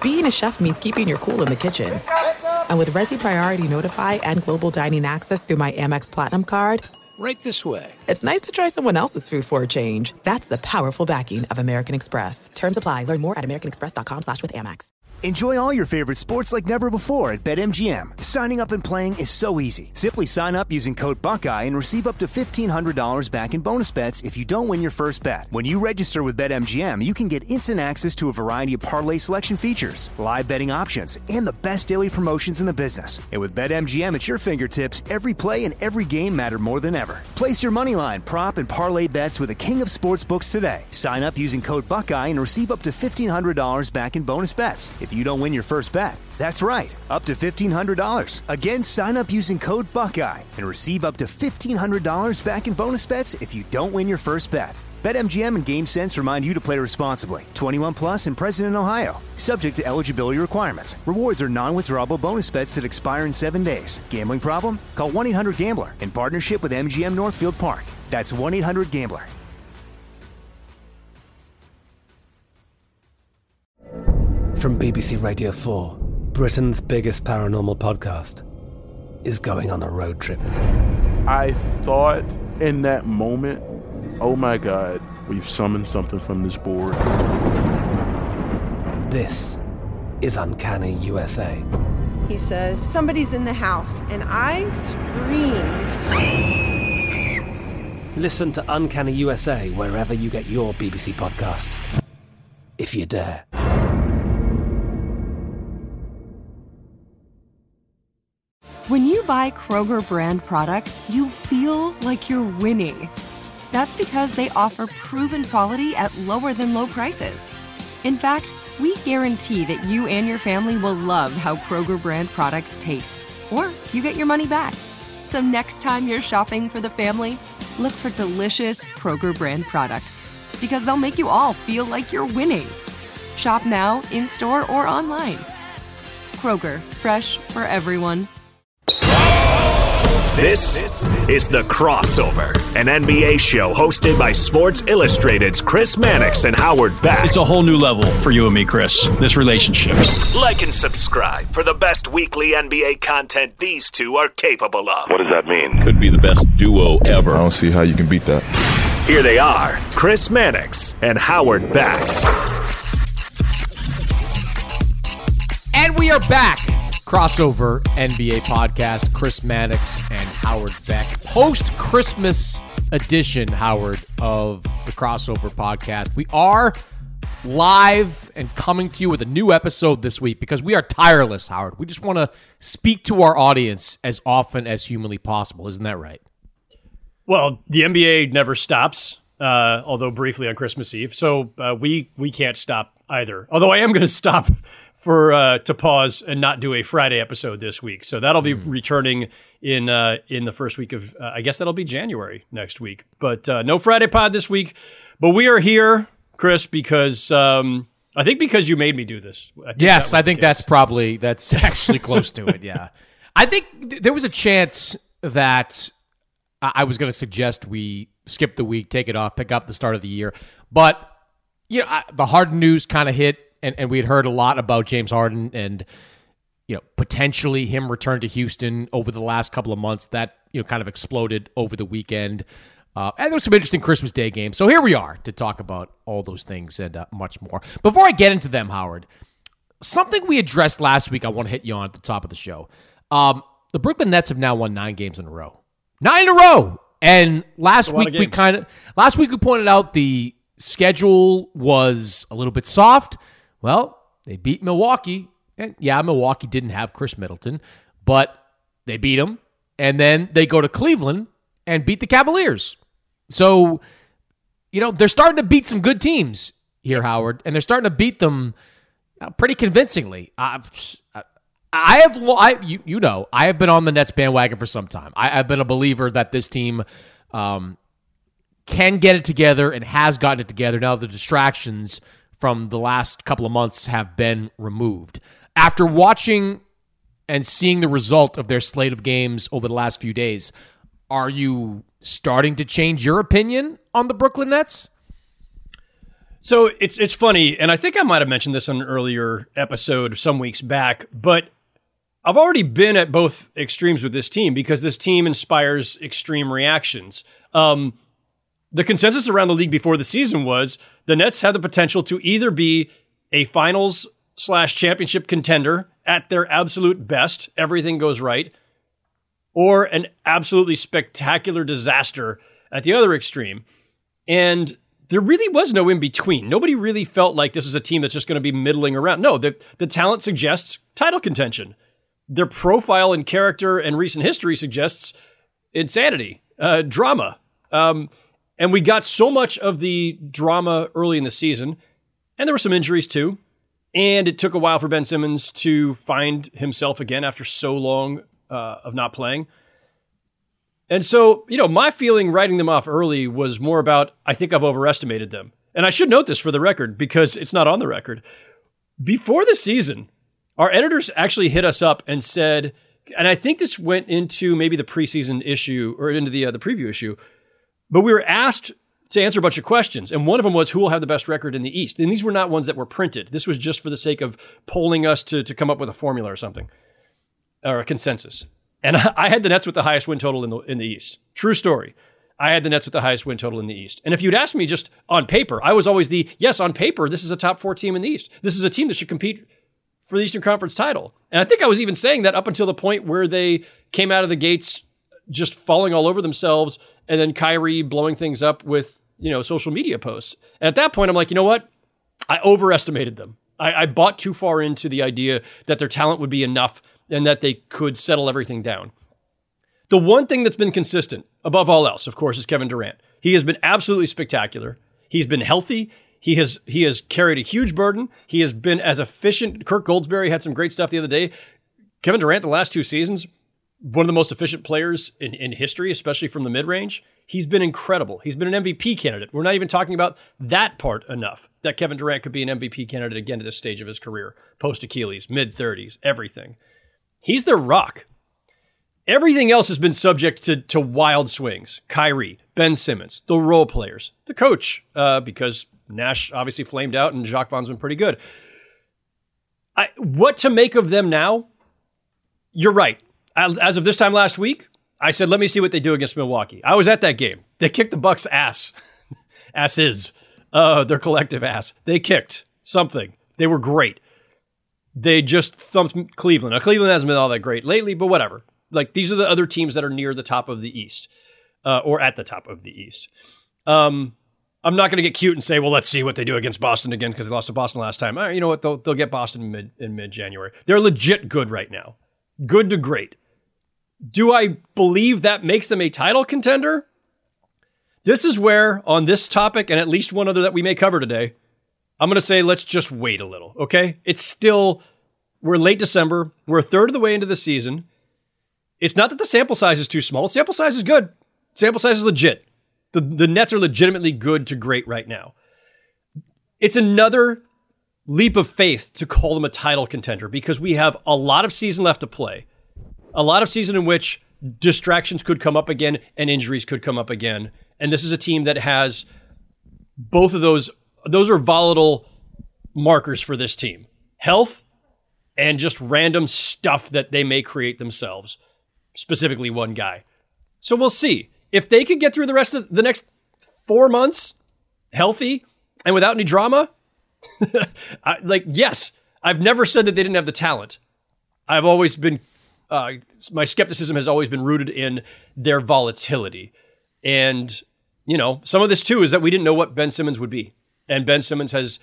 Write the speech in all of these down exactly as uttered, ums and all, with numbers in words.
being a chef means keeping your cool in the kitchen. And with Resi Priority Notify and Global Dining Access through my Amex Platinum card, right this way. It's nice to try someone else's food for a change. That's the powerful backing of American Express. Terms apply. Learn more at americanexpress.com slash with Amex. Enjoy all your favorite sports like never before at BetMGM. Signing up and playing is so easy. Simply sign up using code Buckeye and receive up to fifteen hundred dollars back in bonus bets if you don't win your first bet. When you register with BetMGM, you can get instant access to a variety of parlay selection features, live betting options, and the best daily promotions in the business. And with BetMGM at your fingertips, every play and every game matter more than ever. Place your moneyline, prop, and parlay bets with the king of sportsbooks today. Sign up using code Buckeye and receive up to fifteen hundred dollars back in bonus bets if you don't win your first bet. That's right, up to fifteen hundred dollars. Again, sign up using code Buckeye and receive up to fifteen hundred dollars back in bonus bets if you don't win your first bet. BetMGM and GameSense remind you to play responsibly. twenty-one plus and present in Ohio. Subject to eligibility requirements. Rewards are non-withdrawable bonus bets that expire in seven days. Gambling problem? Call one eight hundred gambler in partnership with M G M Northfield Park. That's one eight hundred gambler. From B B C Radio four, Britain's biggest paranormal podcast is going on a road trip. I thought in that moment, oh my God, we've summoned something from this board. This is Uncanny U S A. He says, somebody's in the house, and I screamed. Listen to Uncanny U S A wherever you get your B B C podcasts, if you dare. When you buy Kroger brand products, you feel like you're winning. That's because they offer proven quality at lower than low prices. In fact, we guarantee that you and your family will love how Kroger brand products taste, or you get your money back. So next time you're shopping for the family, look for delicious Kroger brand products, because they'll make you all feel like you're winning. Shop now, in-store, or online. Kroger, fresh for everyone. This is The Crossover, an N B A show hosted by Sports Illustrated's Chris Mannix and Howard Beck. It's a whole new level for you and me, Chris, this relationship. Like and subscribe for the best weekly N B A content these two are capable of. What does that mean? Could be the best duo ever. I don't see how you can beat that. Here they are, Chris Mannix and Howard Beck. And we are back. Crossover N B A podcast, Chris Mannix and Howard Beck. Post-Christmas edition, Howard, of the Crossover podcast. We are live and coming to you with a new episode this week because we are tireless, Howard. We just want to speak to our audience as often as humanly possible. Isn't that right? Well, the N B A never stops, uh, although briefly on Christmas Eve. So uh, we we can't stop either. Although I am going to stop for uh, to pause and not do a Friday episode this week. So that'll be mm. returning in uh, in the first week of, uh, I guess that'll be January next week. But uh, no Friday pod this week. But we are here, Chris, because um, I think because you made me do this. I yes, I think that's probably, that's actually close to it, yeah. I think th- there was a chance that I was going to suggest we skip the week, take it off, pick up the start of the year. But, you know, I, the Harden news kind of hit. And, and we had heard a lot about James Harden and, you know, potentially him return to Houston over the last couple of months. That, you know, kind of exploded over the weekend. Uh, and there was some interesting Christmas Day games. So here we are to talk about all those things and uh, much more. Before I get into them, Howard, something we addressed last week I want to hit you on at the top of the show. Um, the Brooklyn Nets have now won nine games in a row. Nine in a row! And last week we kind of last week we pointed out the schedule was a little bit soft. Well, they beat Milwaukee, and yeah, Milwaukee didn't have Chris Middleton, but they beat them, and then they go to Cleveland and beat the Cavaliers. So, you know, they're starting to beat some good teams here, Howard, and they're starting to beat them pretty convincingly. I, I have, I you, you know, I have been on the Nets bandwagon for some time. I, I've been a believer that this team um, can get it together and has gotten it together. Now the distractions from the last couple of months have been removed. After watching and seeing the result of their slate of games over the last few days, are you starting to change your opinion on the Brooklyn Nets? So it's it's funny, and I think I might have mentioned this on an earlier episode some weeks back, but I've already been at both extremes with this team because this team inspires extreme reactions. Um, the consensus around the league before the season was the Nets had the potential to either be a finals slash championship contender at their absolute best, everything goes right, or an absolutely spectacular disaster at the other extreme. And there really was no in between. Nobody really felt like this is a team that's just going to be middling around. No, the, the talent suggests title contention. Their profile and character and recent history suggests insanity, uh, drama. Um, and we got so much of the drama early in the season, and there were some injuries too. And it took a while for Ben Simmons to find himself again after so long uh, of not playing. And so, you know, my feeling writing them off early was more about, I think I've overestimated them. And I should note this for the record because it's not on the record. Before the season, our editors actually hit us up and said, and I think this went into maybe the preseason issue or into the uh, the preview issue, but we were asked to answer a bunch of questions. And one of them was, who will have the best record in the East? And these were not ones that were printed. This was just for the sake of polling us to, to come up with a formula or something, or a consensus. And I had the Nets with the highest win total in the in the East. True story. I had the Nets with the highest win total in the East. And if you'd asked me just on paper, I was always the, yes, on paper, this is a top four team in the East. This is a team that should compete for the Eastern Conference title. And I think I was even saying that up until the point where they came out of the gates just falling all over themselves, and then Kyrie blowing things up with, you know, social media posts. And at that point, I'm like, you know what? I overestimated them. I, I bought too far into the idea that their talent would be enough and that they could settle everything down. The one thing that's been consistent, above all else, of course, is Kevin Durant. He has been absolutely spectacular. He's been healthy. He has he has carried a huge burden. He has been as efficient. Kirk Goldsberry had some great stuff the other day. Kevin Durant, the last two seasons, one of the most efficient players in, in history, especially from the mid-range. He's been incredible. He's been an M V P candidate. We're not even talking about that part enough, that Kevin Durant could be an M V P candidate again at this stage of his career. Post-Achilles, mid-thirties, everything. He's their rock. Everything else has been subject to, to wild swings. Kyrie, Ben Simmons, the role players, the coach, uh, because Nash obviously flamed out and Jacques Vaughn's been pretty good. I, what to make of them now? You're right. As of this time last week, I said, let me see what they do against Milwaukee. I was at that game. They kicked the Bucks' ass. Asses. Uh, their collective ass. They kicked something. They were great. They just thumped Cleveland. Now, Cleveland hasn't been all that great lately, but whatever. Like, these are the other teams that are near the top of the East, uh, or at the top of the East. Um, I'm not going to get cute and say, well, let's see what they do against Boston again because they lost to Boston last time. All right, you know what? They'll, they'll get Boston in, mid, in mid-January. They're legit good right now. Good to great. Do I believe that makes them a title contender? This is where, on this topic, and at least one other that we may cover today, I'm going to say let's just wait a little, okay? It's still, we're late December. We're a third of the way into the season. It's not that the sample size is too small. The sample size is good. Sample size is legit. The, the Nets are legitimately good to great right now. It's another leap of faith to call them a title contender because we have a lot of season left to play. A lot of season in which distractions could come up again and injuries could come up again. And this is a team that has both of those. Those are volatile markers for this team. Health and just random stuff that they may create themselves. Specifically one guy. So we'll see. If they could get through the rest of the next four months healthy and without any drama, I, like, yes, I've never said that they didn't have the talent. I've always been, uh, my skepticism has always been rooted in their volatility. And, you know, some of this too is that we didn't know what Ben Simmons would be. And Ben Simmons has,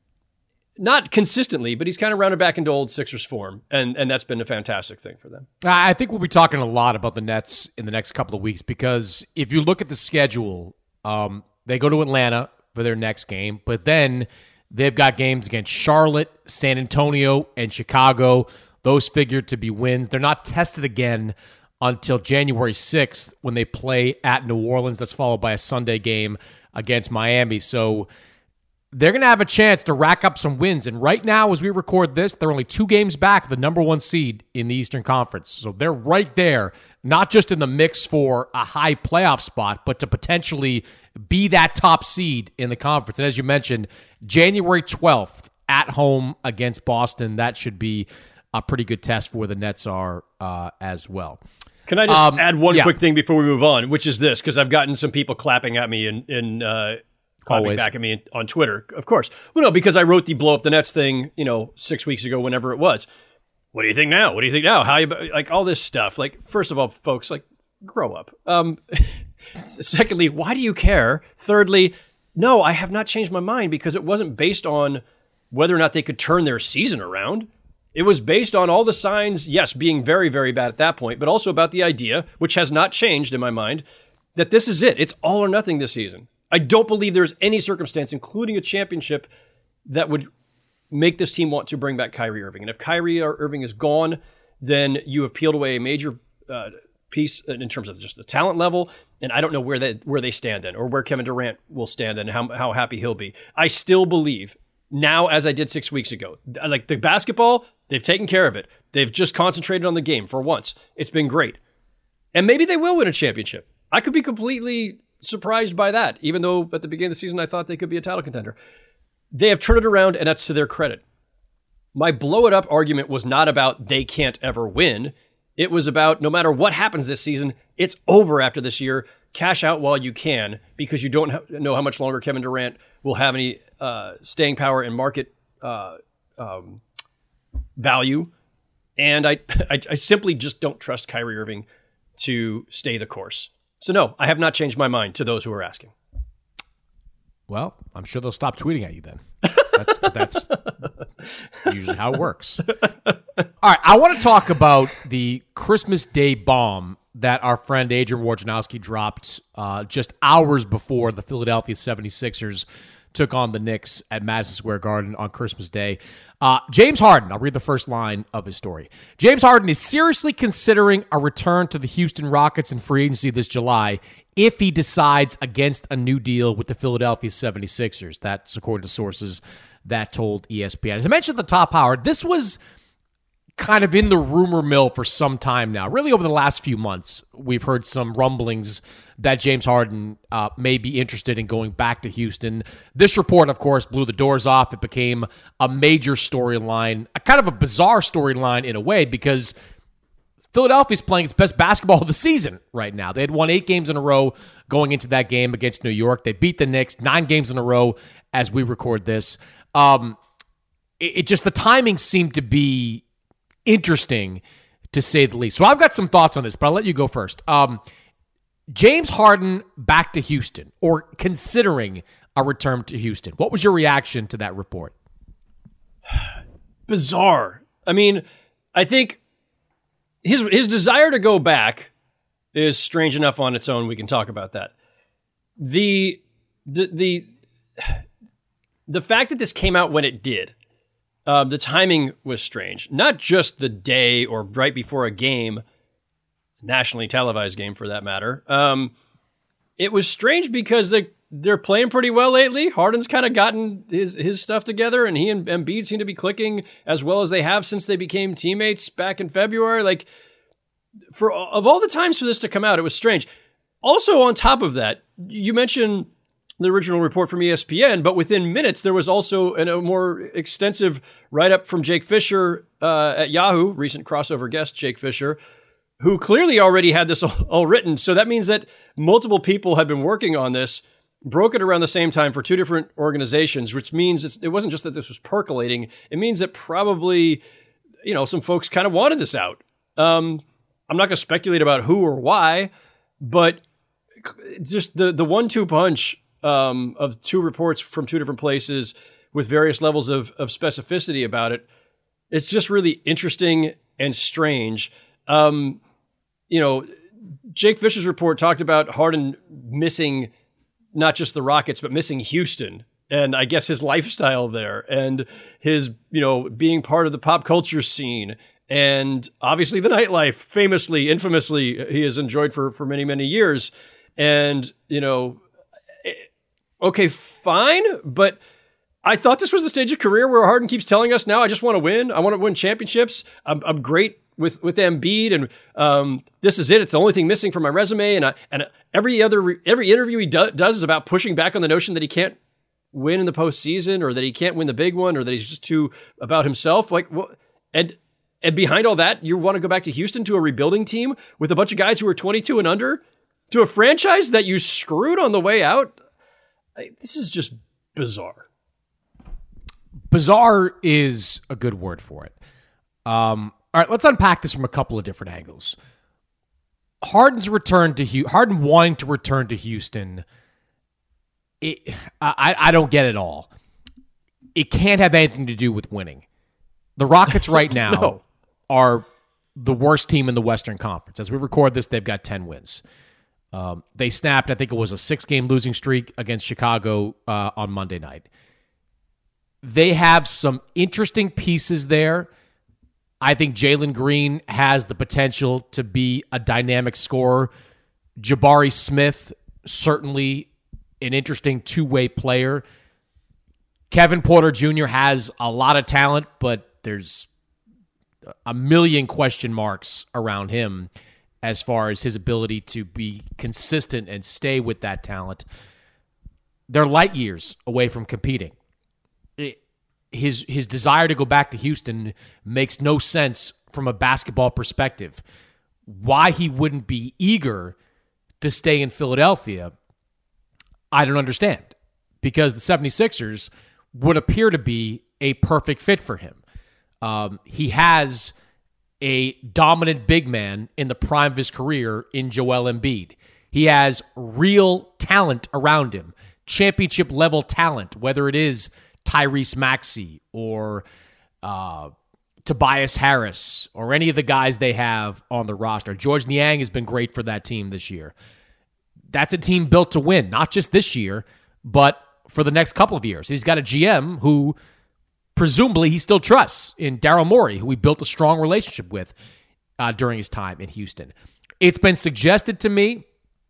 not consistently, but he's kind of rounded back into old Sixers form. And, and that's been a fantastic thing for them. I think we'll be talking a lot about the Nets in the next couple of weeks because if you look at the schedule, um, they go to Atlanta for their next game, but then they've got games against Charlotte, San Antonio, and Chicago. Those figure to be wins. They're not tested again until January sixth when they play at New Orleans. That's followed by a Sunday game against Miami. So they're going to have a chance to rack up some wins. And right now, as we record this, they're only two games back of the number one seed in the Eastern Conference. So they're right there, not just in the mix for a high playoff spot, but to potentially be that top seed in the conference. And as you mentioned, January twelfth at home against Boston, that should be a pretty good test for where the Nets are uh, as well. Can I just um, add one yeah. quick thing before we move on, which is this, because I've gotten some people clapping at me and, and uh, clapping Always. back at me on Twitter, of course. Well, no, because I wrote the blow up the Nets thing, you know, six weeks ago, whenever it was. What do you think now? What do you think now? How you, like all this stuff. Like, first of all, folks, like, grow up. Um, secondly, why do you care? Thirdly, no, I have not changed my mind because it wasn't based on whether or not they could turn their season around. It was based on all the signs, yes, being very, very bad at that point, but also about the idea, which has not changed in my mind, that this is it. It's all or nothing this season. I don't believe there's any circumstance, including a championship, that would make this team want to bring back Kyrie Irving. And if Kyrie Irving is gone, then you have peeled away a major uh, piece in terms of just the talent level. And I don't know where they where they stand then, or where Kevin Durant will stand and how how happy he'll be. I still believe now, as I did six weeks ago, like the basketball, they've taken care of it. They've just concentrated on the game for once. It's been great. And maybe they will win a championship. I could be completely surprised by that, even though at the beginning of the season I thought they could be a title contender. They have turned it around, and that's to their credit. My blow it up argument was not about they can't ever win. It was about no matter what happens this season, it's over after this year. Cash out while you can, because you don't ha- know how much longer Kevin Durant will have any uh, staying power and market uh, um, value. And I, I, I simply just don't trust Kyrie Irving to stay the course. So no, I have not changed my mind, to those who are asking. Well, I'm sure they'll stop tweeting at you then. That's, that's usually how it works. All right, I want to talk about the Christmas Day bomb that our friend Adrian Wojnarowski dropped uh, just hours before the Philadelphia seventy-sixers took on the Knicks at Madison Square Garden on Christmas Day. Uh, James Harden, I'll read the first line of his story. James Harden is seriously considering a return to the Houston Rockets in free agency this July if he decides against a new deal with the Philadelphia seventy-sixers. That's according to sources that told E S P N. As I mentioned at the top, Howard, this was kind of in the rumor mill for some time now. Really over the last few months, we've heard some rumblings that James Harden uh, may be interested in going back to Houston. This report, of course, blew the doors off. It became a major storyline, a kind of a bizarre storyline in a way, because Philadelphia's playing its best basketball of the season right now. They had won eight games in a row going into that game against New York. They beat the Knicks nine games in a row as we record this. Um, it, it just, the timing seemed to be interesting, to say the least. So I've got some thoughts on this, but I'll let you go first. Um, James Harden back to Houston, or considering a return to Houston. What was your reaction to that report? Bizarre. I mean, I think his his desire to go back is strange enough on its own. We can talk about that. The the the, the fact that this came out when it did, Uh, the timing was strange. Not just the day or right before a game, nationally televised game for that matter. Um, it was strange because they, they're playing pretty well lately. Harden's kind of gotten his, his stuff together, and he and Embiid seem to be clicking as well as they have since they became teammates back in February. Like, for of all the times for this to come out, it was strange. Also, on top of that, you mentioned the original report from E S P N, but within minutes, there was also an, a more extensive write-up from Jake Fisher uh, at Yahoo, recent crossover guest Jake Fisher, who clearly already had this all, all written. So that means that multiple people had been working on this, broke it around the same time for two different organizations, which means it's, it wasn't just that this was percolating. It means that probably, you know, some folks kind of wanted this out. Um, I'm not going to speculate about who or why, but just the, the one-two punch Um, of two reports from two different places with various levels of, of specificity about it. It's just really interesting and strange. Um, you know, Jake Fisher's report talked about Harden missing not just the Rockets, but missing Houston. And I guess his lifestyle there and his, you know, being part of the pop culture scene. And obviously the nightlife, famously, infamously, he has enjoyed for, for many, many years. And, you know, okay, fine, but I thought this was the stage of career where Harden keeps telling us now, I just want to win. I want to win championships. I'm, I'm great with with Embiid, and um, this is it. It's the only thing missing from my resume. And I, and every other every interview he do, does is about pushing back on the notion that he can't win in the postseason, or that he can't win the big one, or that he's just too about himself. Like, what? And and behind all that, you want to go back to Houston, to a rebuilding team with a bunch of guys who are twenty-two and under, to a franchise that you screwed on the way out. I, this is just bizarre. Bizarre is a good word for it. Um, all right, let's unpack this from a couple of different angles. Harden's return to Houston, Harden wanting to return to Houston, it, I, I don't get it all. It can't have anything to do with winning. The Rockets right now no. are the worst team in the Western Conference. As we record this, they've got ten wins. Um, they snapped, I think it was a six-game losing streak against Chicago uh, on Monday night. They have some interesting pieces there. I think Jalen Green has the potential to be a dynamic scorer. Jabari Smith, certainly an interesting two-way player. Kevin Porter Junior has a lot of talent, but there's a million question marks around him as far as his ability to be consistent and stay with that talent. They're light years away from competing. It, his his desire to go back to Houston makes no sense from a basketball perspective. Why he wouldn't be eager to stay in Philadelphia, I don't understand. Because the 76ers would appear to be a perfect fit for him. Um, he has a dominant big man in the prime of his career in Joel Embiid. He has real talent around him, championship-level talent, whether it is Tyrese Maxey or uh, Tobias Harris or any of the guys they have on the roster. George Niang has been great for that team this year. That's a team built to win, not just this year, but for the next couple of years. He's got a G M who presumably he still trusts in Daryl Morey, who he built a strong relationship with uh, during his time in Houston. It's been suggested to me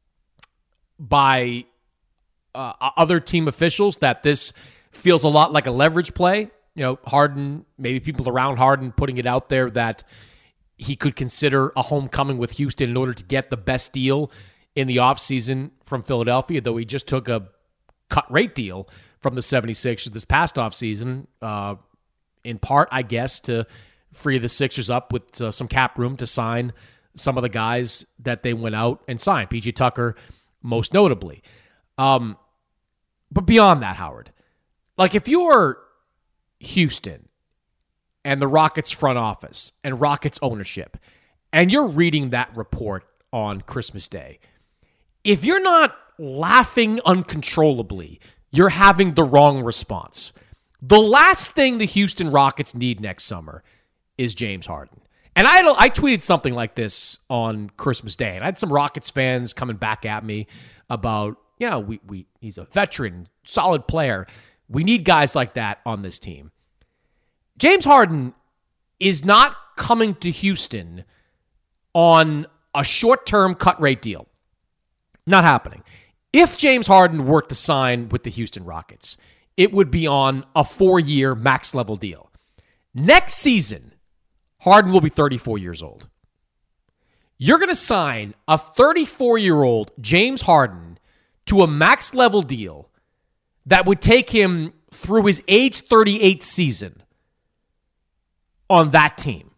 by uh, other team officials that this feels a lot like a leverage play. You know, Harden, maybe people around Harden putting it out there that he could consider a homecoming with Houston in order to get the best deal in the offseason from Philadelphia, though he just took a cut rate deal from the 76ers this past offseason, uh, in part, I guess, to free the Sixers up with uh, some cap room to sign some of the guys that they went out and signed, P J Tucker most notably. Um, but beyond that, Howard, like if you're Houston and the Rockets front office and Rockets ownership, and you're reading that report on Christmas Day, if you're not laughing uncontrollably, you're having the wrong response. The last thing the Houston Rockets need next summer is James Harden. And I don't, I tweeted something like this on Christmas Day, and I had some Rockets fans coming back at me about, you know, we we he's a veteran, solid player. We need guys like that on this team. James Harden is not coming to Houston on a short-term cut rate deal. Not happening. If James Harden were to sign with the Houston Rockets, it would be on a four-year max-level deal. Next season, Harden will be thirty-four years old. You're going to sign a thirty-four-year-old James Harden to a max-level deal that would take him through his age thirty-eight season on that team.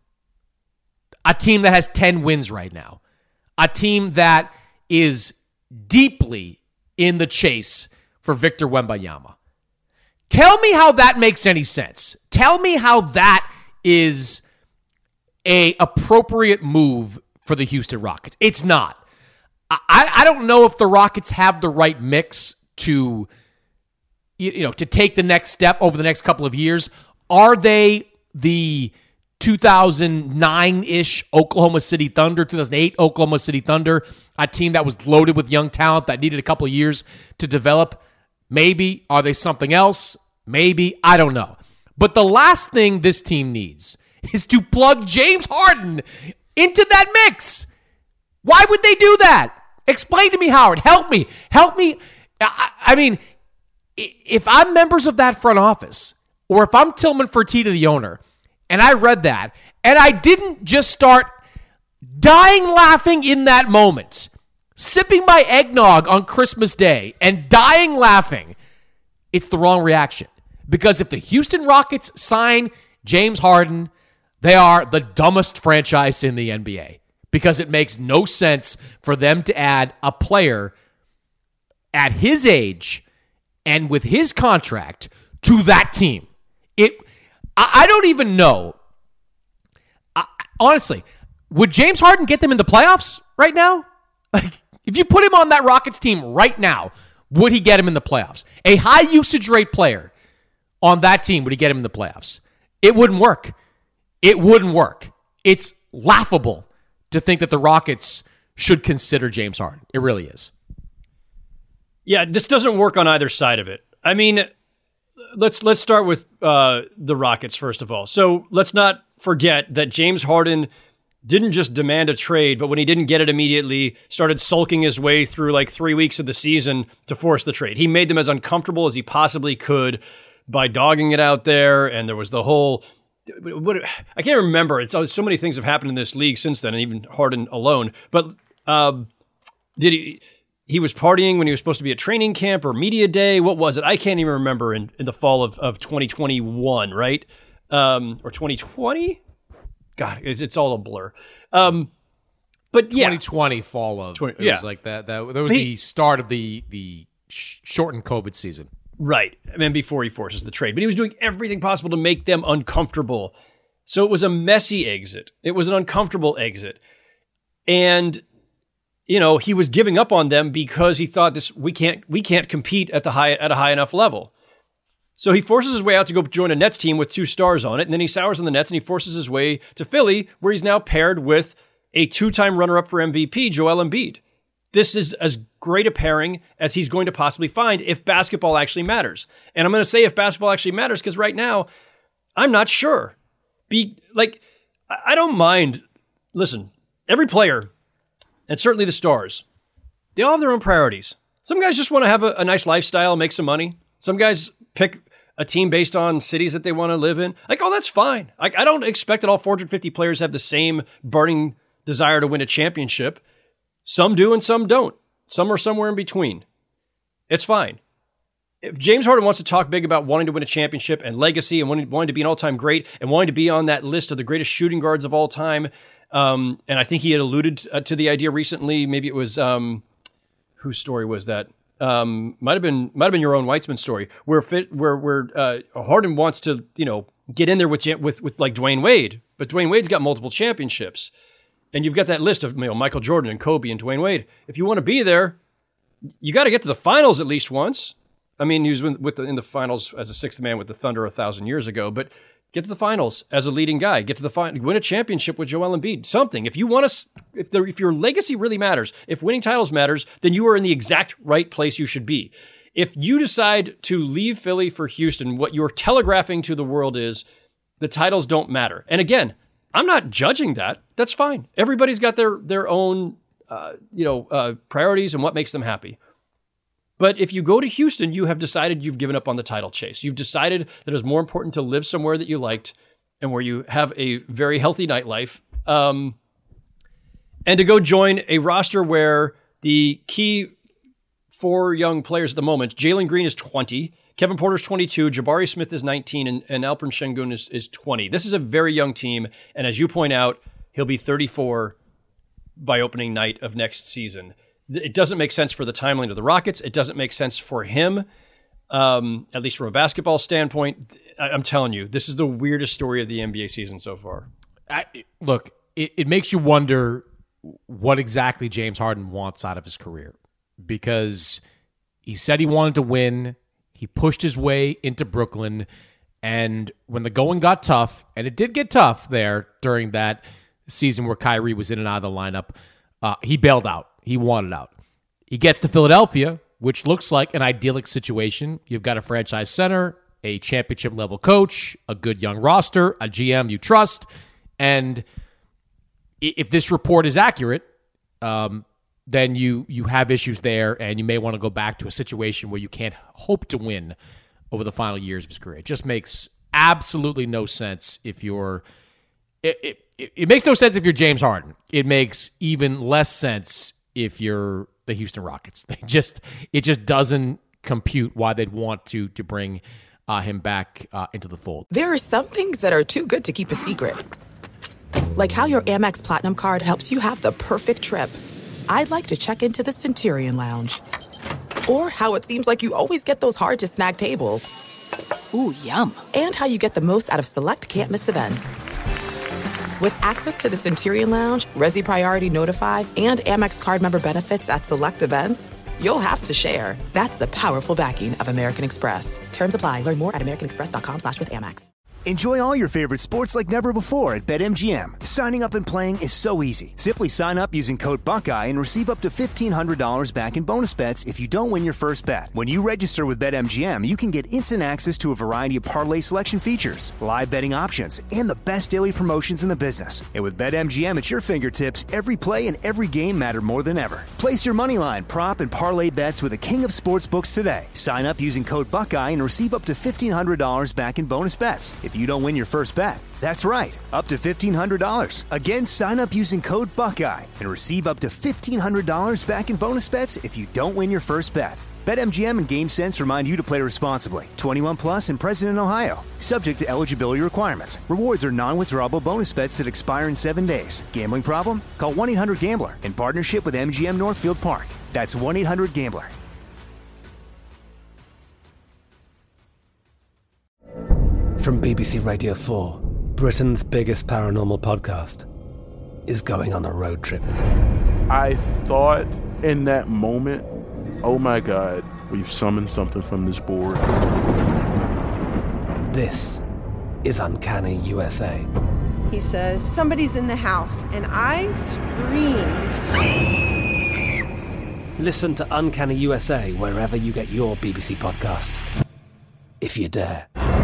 A team that has ten wins right now. A team that is deeply in the chase for Victor Wembanyama. Tell me how that makes any sense. Tell me how that is a appropriate move for the Houston Rockets. It's not. I, I don't know if the Rockets have the right mix to, you know, to take the next step over the next couple of years. Are they the two thousand nine-ish Oklahoma City Thunder, two thousand eight Oklahoma City Thunder, a team that was loaded with young talent that needed a couple of years to develop? Maybe. Are they something else? Maybe. I don't know. But the last thing this team needs is to plug James Harden into that mix. Why would they do that? Explain to me, Howard. Help me. Help me. I, I mean, if I'm members of that front office, or if I'm Tillman Fertitta, the owner, And I read that, and I didn't just start dying laughing in that moment, sipping my eggnog on Christmas Day and dying laughing. It's the wrong reaction. Because if the Houston Rockets sign James Harden, they are the dumbest franchise in the N B A. Because it makes no sense for them to add a player at his age and with his contract to that team. It, I, I don't even know. I, honestly, would James Harden get them in the playoffs right now? Like, if you put him on that Rockets team right now, would he get him in the playoffs? A high usage rate player on that team, would he get him in the playoffs? It wouldn't work. It wouldn't work. It's laughable to think that the Rockets should consider James Harden. It really is. Yeah, this doesn't work on either side of it. I mean, let's let's start with uh, the Rockets first of all. So let's not forget that James Harden didn't just demand a trade, but when he didn't get it immediately, started sulking his way through like three weeks of the season to force the trade. He made them as uncomfortable as he possibly could by dogging it out there, and there was the whole... What, I can't remember. It's so many things have happened in this league since then, and even Harden alone. But um, did he... He was partying when he was supposed to be at training camp or media day. What was it? I can't even remember in, in the fall of, of twenty twenty-one, right? Um, or twenty twenty? God, it's, it's all a blur. Um, but yeah. twenty twenty fall of. twenty, it yeah. was like that. That, that was he, the start of the, the sh- shortened COVID season. Right. I mean, before he forces the trade. But he was doing everything possible to make them uncomfortable. So it was a messy exit. It was an uncomfortable exit. And... You know, he was giving up on them because he thought this we can't we can't compete at the high at a high enough level. So he forces his way out to go join a Nets team with two stars on it, and then he sours on the Nets and he forces his way to Philly, where he's now paired with a two-time runner-up for M V P, Joel Embiid. This is as great a pairing as he's going to possibly find if basketball actually matters. And I'm going to say if basketball actually matters because right now, I'm not sure. Be like, I don't mind. Listen, every player. And certainly the stars, they all have their own priorities. Some guys just want to have a, a nice lifestyle, make some money. Some guys pick a team based on cities that they want to live in. Like, oh, that's fine. Like, I don't expect that all four hundred fifty players have the same burning desire to win a championship. Some do and some don't. Some are somewhere in between. It's fine. If James Harden wants to talk big about wanting to win a championship and legacy and wanting, wanting to be an all-time great and wanting to be on that list of the greatest shooting guards of all time, Um, and I think he had alluded uh, to the idea recently. Maybe it was um, whose story was that? Um, might have been might have been your own Weitzman story, where fit, where where uh, Harden wants to you know get in there with with with like Dwayne Wade, but Dwayne Wade's got multiple championships, and you've got that list of you know Michael Jordan and Kobe and Dwayne Wade. If you want to be there, you got to get to the finals at least once. I mean, he was with the, in the finals as a sixth man with the Thunder a thousand years ago, but. Get to the finals as a leading guy. Get to the final, win a championship with Joel Embiid. Something. If you want to, if the, if your legacy really matters, if winning titles matters, then you are in the exact right place you should be. If you decide to leave Philly for Houston, what you're telegraphing to the world is the titles don't matter. And again, I'm not judging that. That's fine. Everybody's got their their own, uh, you know, uh, priorities and what makes them happy. But if you go to Houston, you have decided you've given up on the title chase. You've decided that it's more important to live somewhere that you liked and where you have a very healthy nightlife, um, and to go join a roster where the key four young players at the moment, Jalen Green is twenty, Kevin Porter's twenty-two, Jabari Smith is nineteen, and, and Alperen Sengun is, is twenty. This is a very young team, and as you point out, he'll be thirty-four by opening night of next season. It doesn't make sense for the timeline of the Rockets. It doesn't make sense for him, um, at least from a basketball standpoint. I, I'm telling you, this is the weirdest story of the N B A season so far. I, look, it, it makes you wonder what exactly James Harden wants out of his career, because he said he wanted to win. He pushed his way into Brooklyn, and when the going got tough, and it did get tough there during that season where Kyrie was in and out of the lineup, uh, he bailed out. He wanted out. He gets to Philadelphia, which looks like an idyllic situation. You've got a franchise center, a championship-level coach, a good young roster, a G M you trust, and if this report is accurate, um, then you you have issues there, and you may want to go back to a situation where you can't hope to win over the final years of his career. It just makes absolutely no sense if you're it, it, it, it makes no sense if you're James Harden. It makes even less sense if you're the Houston Rockets. They just it just doesn't compute why they'd want to to bring uh, him back uh, into the fold. There are some things that are too good to keep a secret. Like how your Amex Platinum card helps you have the perfect trip. I'd like to check into the Centurion Lounge. Or how it seems like you always get those hard-to-snag tables. Ooh, yum. And how you get the most out of select can't-miss events. With access to the Centurion Lounge, Resi Priority Notified, and Amex card member benefits at select events, you'll have to share. That's the powerful backing of American Express. Terms apply. Learn more at americanexpress.com slash with Amex. Enjoy all your favorite sports like never before at BetMGM. Signing up and playing is so easy. Simply sign up using code Buckeye and receive up to fifteen hundred dollars back in bonus bets if you don't win your first bet. When you register with BetMGM, you can get instant access to a variety of parlay selection features, live betting options, and the best daily promotions in the business. And with BetMGM at your fingertips, every play and every game matter more than ever. Place your moneyline, prop, and parlay bets with the king of sportsbooks today. Sign up using code Buckeye and receive up to fifteen hundred dollars back in bonus bets if you don't win your first bet. That's right, up to fifteen hundred dollars. Again, sign up using code Buckeye and receive up to fifteen hundred dollars back in bonus bets if you don't win your first bet. BetMGM and GameSense remind you to play responsibly. twenty-one plus and present in Ohio. Subject to eligibility requirements. Rewards are non-withdrawable bonus bets that expire in seven days. Gambling problem? Call one eight hundred gambler in partnership with M G M Northfield Park. That's one eight hundred gambler. From B B C Radio four, Britain's biggest paranormal podcast is going on a road trip. I thought in that moment, oh my God, we've summoned something from this board. This is Uncanny U S A. He says, somebody's in the house, and I screamed. Listen to Uncanny U S A wherever you get your B B C podcasts, if you dare.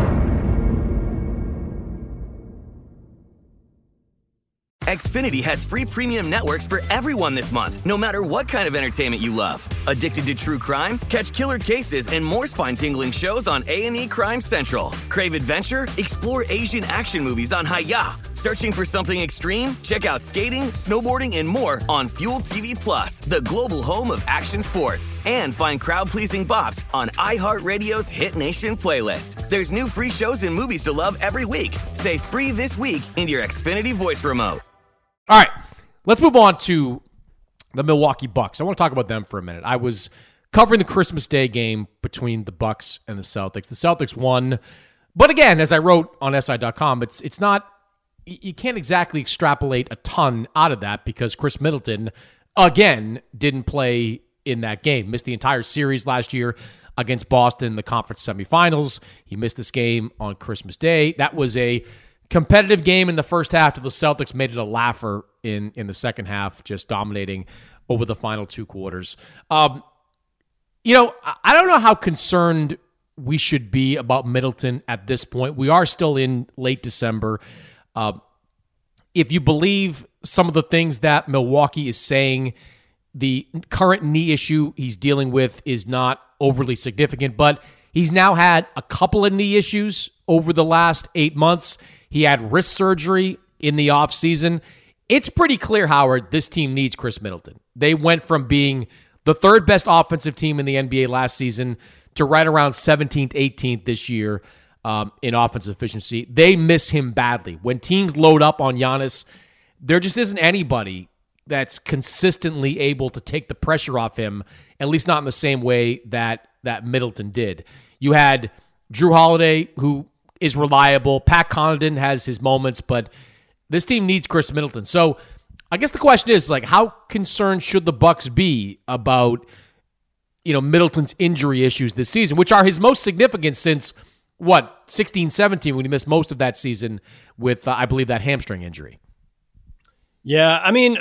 Xfinity has free premium networks for everyone this month, no matter what kind of entertainment you love. Addicted to true crime? Catch killer cases and more spine-tingling shows on A and E Crime Central. Crave adventure? Explore Asian action movies on Hi-Ya. Searching for something extreme? Check out skating, snowboarding, and more on Fuel T V Plus, the global home of action sports. And find crowd-pleasing bops on iHeartRadio's Hit Nation playlist. There's new free shows and movies to love every week. Say free this week in your Xfinity voice remote. All right, let's move on to the Milwaukee Bucks. I want to talk about them for a minute. I was covering the Christmas Day game between the Bucks and the Celtics. The Celtics won, but again, as I wrote on S I dot com, it's it's not, you can't exactly extrapolate a ton out of that because Chris Middleton, again, didn't play in that game. Missed the entire series last year against Boston in the conference semifinals. He missed this game on Christmas Day. That was a competitive game in the first half till the Celtics made it a laugher in, in the second half, just dominating over the final two quarters. Um, you know, I don't know how concerned we should be about Middleton at this point. We are still in late December. Uh, if you believe some of the things that Milwaukee is saying, the current knee issue he's dealing with is not overly significant, but he's now had a couple of knee issues over the last eight months. He had wrist surgery in the offseason. It's pretty clear, Howard, this team needs Chris Middleton. They went from being the third best offensive team in the N B A last season to right around seventeenth, eighteenth this year um, in offensive efficiency. They miss him badly. When teams load up on Giannis, there just isn't anybody that's consistently able to take the pressure off him, at least not in the same way that, that Middleton did. You had Jrue Holiday, who is reliable. Pat Connaughton has his moments, but this team needs Chris Middleton. So I guess the question is, like, how concerned should the Bucks be about, you know, Middleton's injury issues this season, which are his most significant since, what, sixteen seventeen, when he missed most of that season with, uh, I believe, that hamstring injury. Yeah, I mean,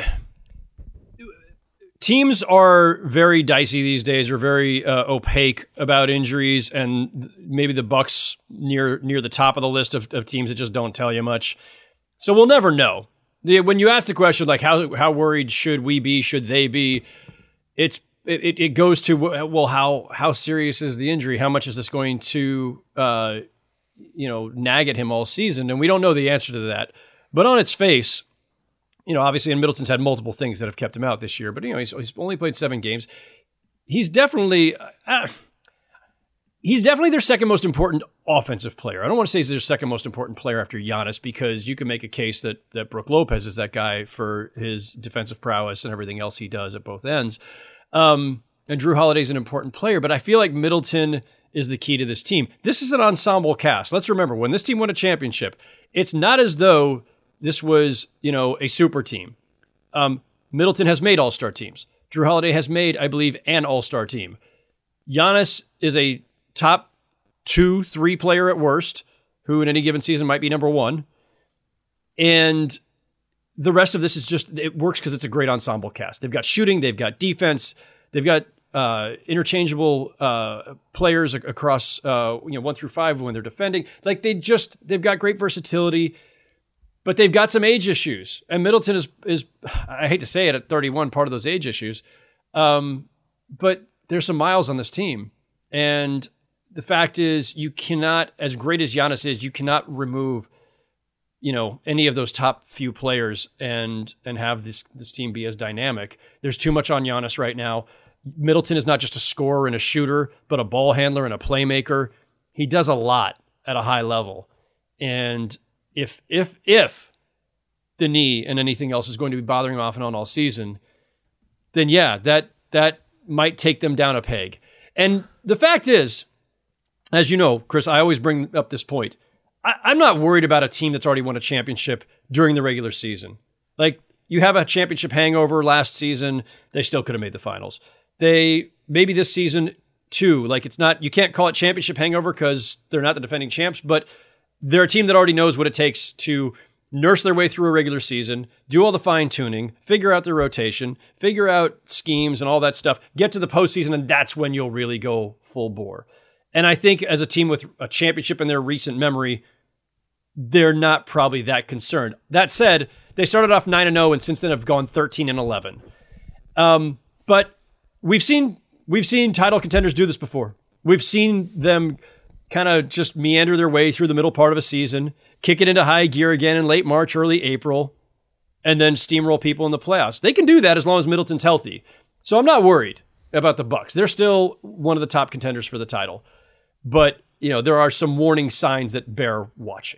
teams are very dicey these days, are very uh, opaque about injuries, and maybe the Bucks near near the top of the list of, of teams that just don't tell you much. So we'll never know. The, when you ask the question, like, how how worried should we be, should they be, it's it, it goes to, well, how how serious is the injury? How much is this going to uh, you know, nag at him all season, and we don't know the answer to that. But on its face, you know, obviously, and Middleton's had multiple things that have kept him out this year, but, you know, he's, he's only played seven games. He's definitely, uh, he's definitely their second most important offensive player. I don't want to say he's their second most important player after Giannis, because you can make a case that, that Brook Lopez is that guy for his defensive prowess and everything else he does at both ends. Um, and Drew Holiday's an important player, but I feel like Middleton is the key to this team. This is an ensemble cast. Let's remember, when this team won a championship, it's not as though this was, you know, a super team. Um, Middleton has made all-star teams. Drew Holiday has made, I believe, an all-star team. Giannis is a top two, three player at worst, who in any given season might be number one. And the rest of this is just, it works because it's a great ensemble cast. They've got shooting, they've got defense, they've got uh, interchangeable uh, players across, uh, you know, one through five when they're defending. Like they just, they've got great versatility. But they've got some age issues. And Middleton is, is I hate to say it, at thirty-one, part of those age issues. Um, but there's some miles on this team. And the fact is, you cannot, as great as Giannis is, you cannot remove, you know, any of those top few players and and have this, this team be as dynamic. There's too much on Giannis right now. Middleton is not just a scorer and a shooter, but a ball handler and a playmaker. He does a lot at a high level. And If if if the knee and anything else is going to be bothering him off and on all season, then yeah, that that might take them down a peg. And the fact is, as you know, Chris, I always bring up this point. I, I'm not worried about a team that's already won a championship during the regular season. Like, you have a championship hangover last season, they still could have made the finals. They maybe this season too. Like, it's not, you can't call it championship hangover because they're not the defending champs, but they're a team that already knows what it takes to nurse their way through a regular season, do all the fine-tuning, figure out their rotation, figure out schemes and all that stuff, get to the postseason, and that's when you'll really go full bore. And I think as a team with a championship in their recent memory, they're not probably that concerned. That said, they started off nine and oh and since then have gone thirteen and eleven. Um, but we've seen we've seen title contenders do this before. We've seen them kind of just meander their way through the middle part of a season, kick it into high gear again in late March, early April, and then steamroll people in the playoffs. They can do that as long as Middleton's healthy. So I'm not worried about the Bucks. They're still one of the top contenders for the title. But, you know, there are some warning signs that bear watching.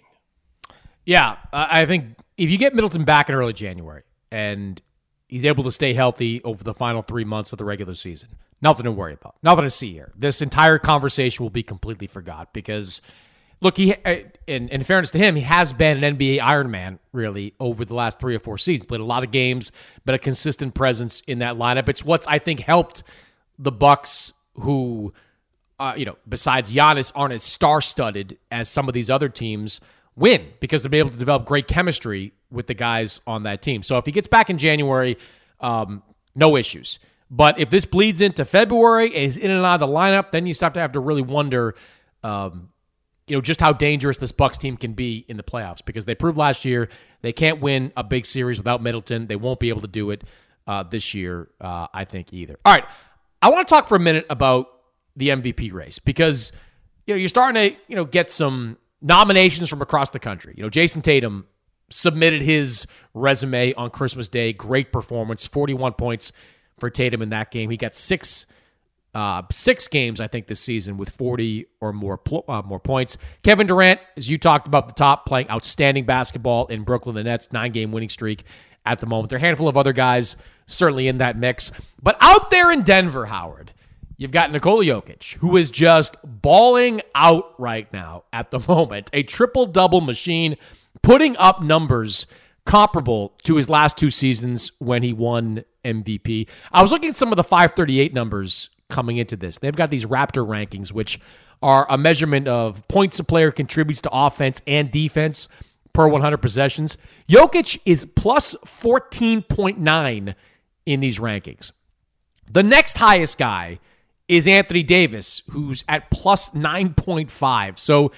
Yeah, I think if you get Middleton back in early January and he's able to stay healthy over the final three months of the regular season, nothing to worry about. Nothing to see here. This entire conversation will be completely forgot because, look, he in, in fairness to him, he has been an N B A Iron Man, really, over the last three or four seasons. Played a lot of games, been a consistent presence in that lineup. It's what's, I think, helped the Bucks, who, uh, you know, besides Giannis, aren't as star-studded as some of these other teams, win because they'll be able to develop great chemistry with the guys on that team. So if he gets back in January, um, no issues. But if this bleeds into February and he's in and out of the lineup, then you start to have to really wonder, um, you know, just how dangerous this Bucks team can be in the playoffs, because they proved last year they can't win a big series without Middleton. They won't be able to do it uh, this year, uh, I think, either. All right, I want to talk for a minute about the M V P race because, you know, you're starting to, you know, get some nominations from across the country. You know, Jason Tatum submitted his resume on Christmas Day. Great performance, forty-one points for Tatum in that game. He got six uh, six games, I think, this season with forty or more pl- uh, more points. Kevin Durant, as you talked about at the top, playing outstanding basketball in Brooklyn. The Nets, nine-game winning streak at the moment. There are a handful of other guys certainly in that mix. But out there in Denver, Howard, you've got Nikola Jokic, who is just balling out right now at the moment. A triple-double machine, putting up numbers comparable to his last two seasons when he won M V P. I was looking at some of the five thirty-eight numbers coming into this. They've got these Raptor rankings, which are a measurement of points a player contributes to offense and defense per one hundred possessions. Jokic is plus fourteen point nine in these rankings. The next highest guy is Anthony Davis, who's at plus nine point five. So,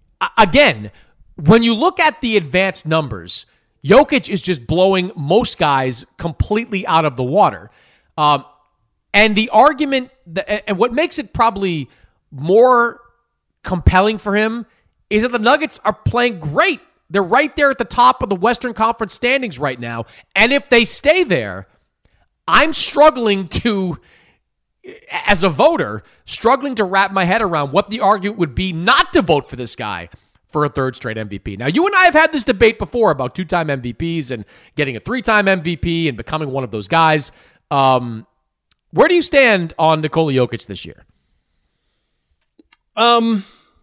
again, when you look at the advanced numbers, Jokic is just blowing most guys completely out of the water. Um, and the argument, that, and what makes it probably more compelling for him is that the Nuggets are playing great. They're right there at the top of the Western Conference standings right now. And if they stay there, I'm struggling to, as a voter, struggling to wrap my head around what the argument would be not to vote for this guy for a third straight M V P. Now, you and I have had this debate before about two-time M V Ps and getting a three-time M V P and becoming one of those guys. Um, where do you stand on Nikola Jokic this year? Um,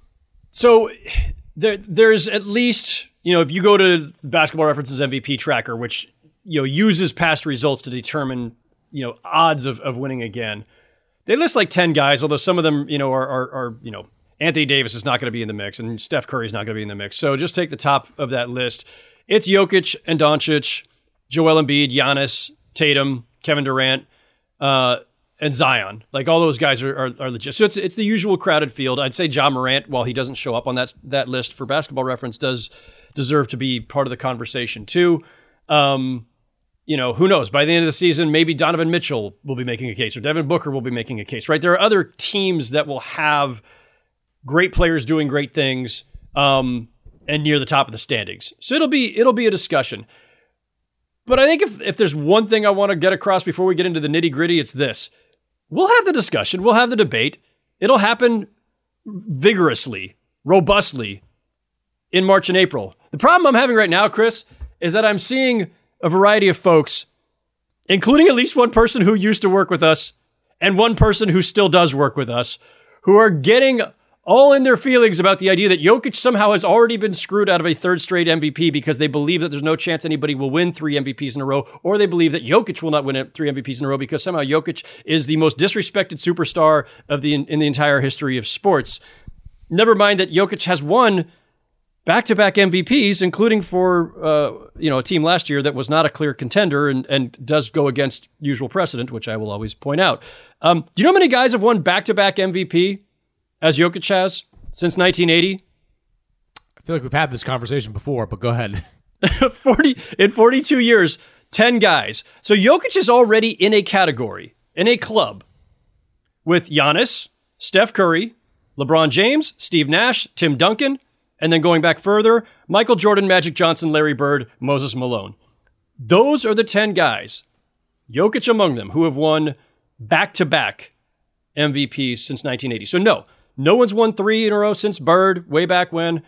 so there, there's at least, you know, if you go to Basketball Reference's M V P tracker, which, you know, uses past results to determine, you know, odds of, of winning again, they list like ten guys, although some of them, you know, are, are, are you know, Anthony Davis is not going to be in the mix and Steph Curry is not going to be in the mix. So just take the top of that list. It's Jokic and Doncic, Joel Embiid, Giannis, Tatum, Kevin Durant, uh, and Zion. Like, all those guys are, are, are legit. So it's it's the usual crowded field. I'd say Ja Morant, while he doesn't show up on that that list for Basketball Reference, does deserve to be part of the conversation too. Um, you know, who knows? By the end of the season, maybe Donovan Mitchell will be making a case, or Devin Booker will be making a case, right? There are other teams that will have great players doing great things um, and near the top of the standings. So it'll be it'll be a discussion. But I think if, if there's one thing I want to get across before we get into the nitty-gritty, it's this. We'll have the discussion. We'll have the debate. It'll happen vigorously, robustly in March and April. The problem I'm having right now, Chris, is that I'm seeing a variety of folks, including at least one person who used to work with us and one person who still does work with us, who are getting all in their feelings about the idea that Jokic somehow has already been screwed out of a third straight M V P because they believe that there's no chance anybody will win three M V Ps in a row, or they believe that Jokic will not win three M V Ps in a row because somehow Jokic is the most disrespected superstar of the in the entire history of sports. Never mind that Jokic has won back-to-back M V Ps, including for uh, you know a team last year that was not a clear contender and, and does go against usual precedent, which I will always point out. Um, do you know how many guys have won back-to-back M V P as Jokic has since nineteen eighty? I feel like we've had this conversation before, but go ahead. forty in forty-two years, ten guys. So Jokic is already in a category, in a club, with Giannis, Steph Curry, LeBron James, Steve Nash, Tim Duncan, and then going back further, Michael Jordan, Magic Johnson, Larry Bird, Moses Malone. Those are the ten guys, Jokic among them, who have won back-to-back M V Ps since nineteen eighty. So no, no one's won three in a row since Bird, way back when.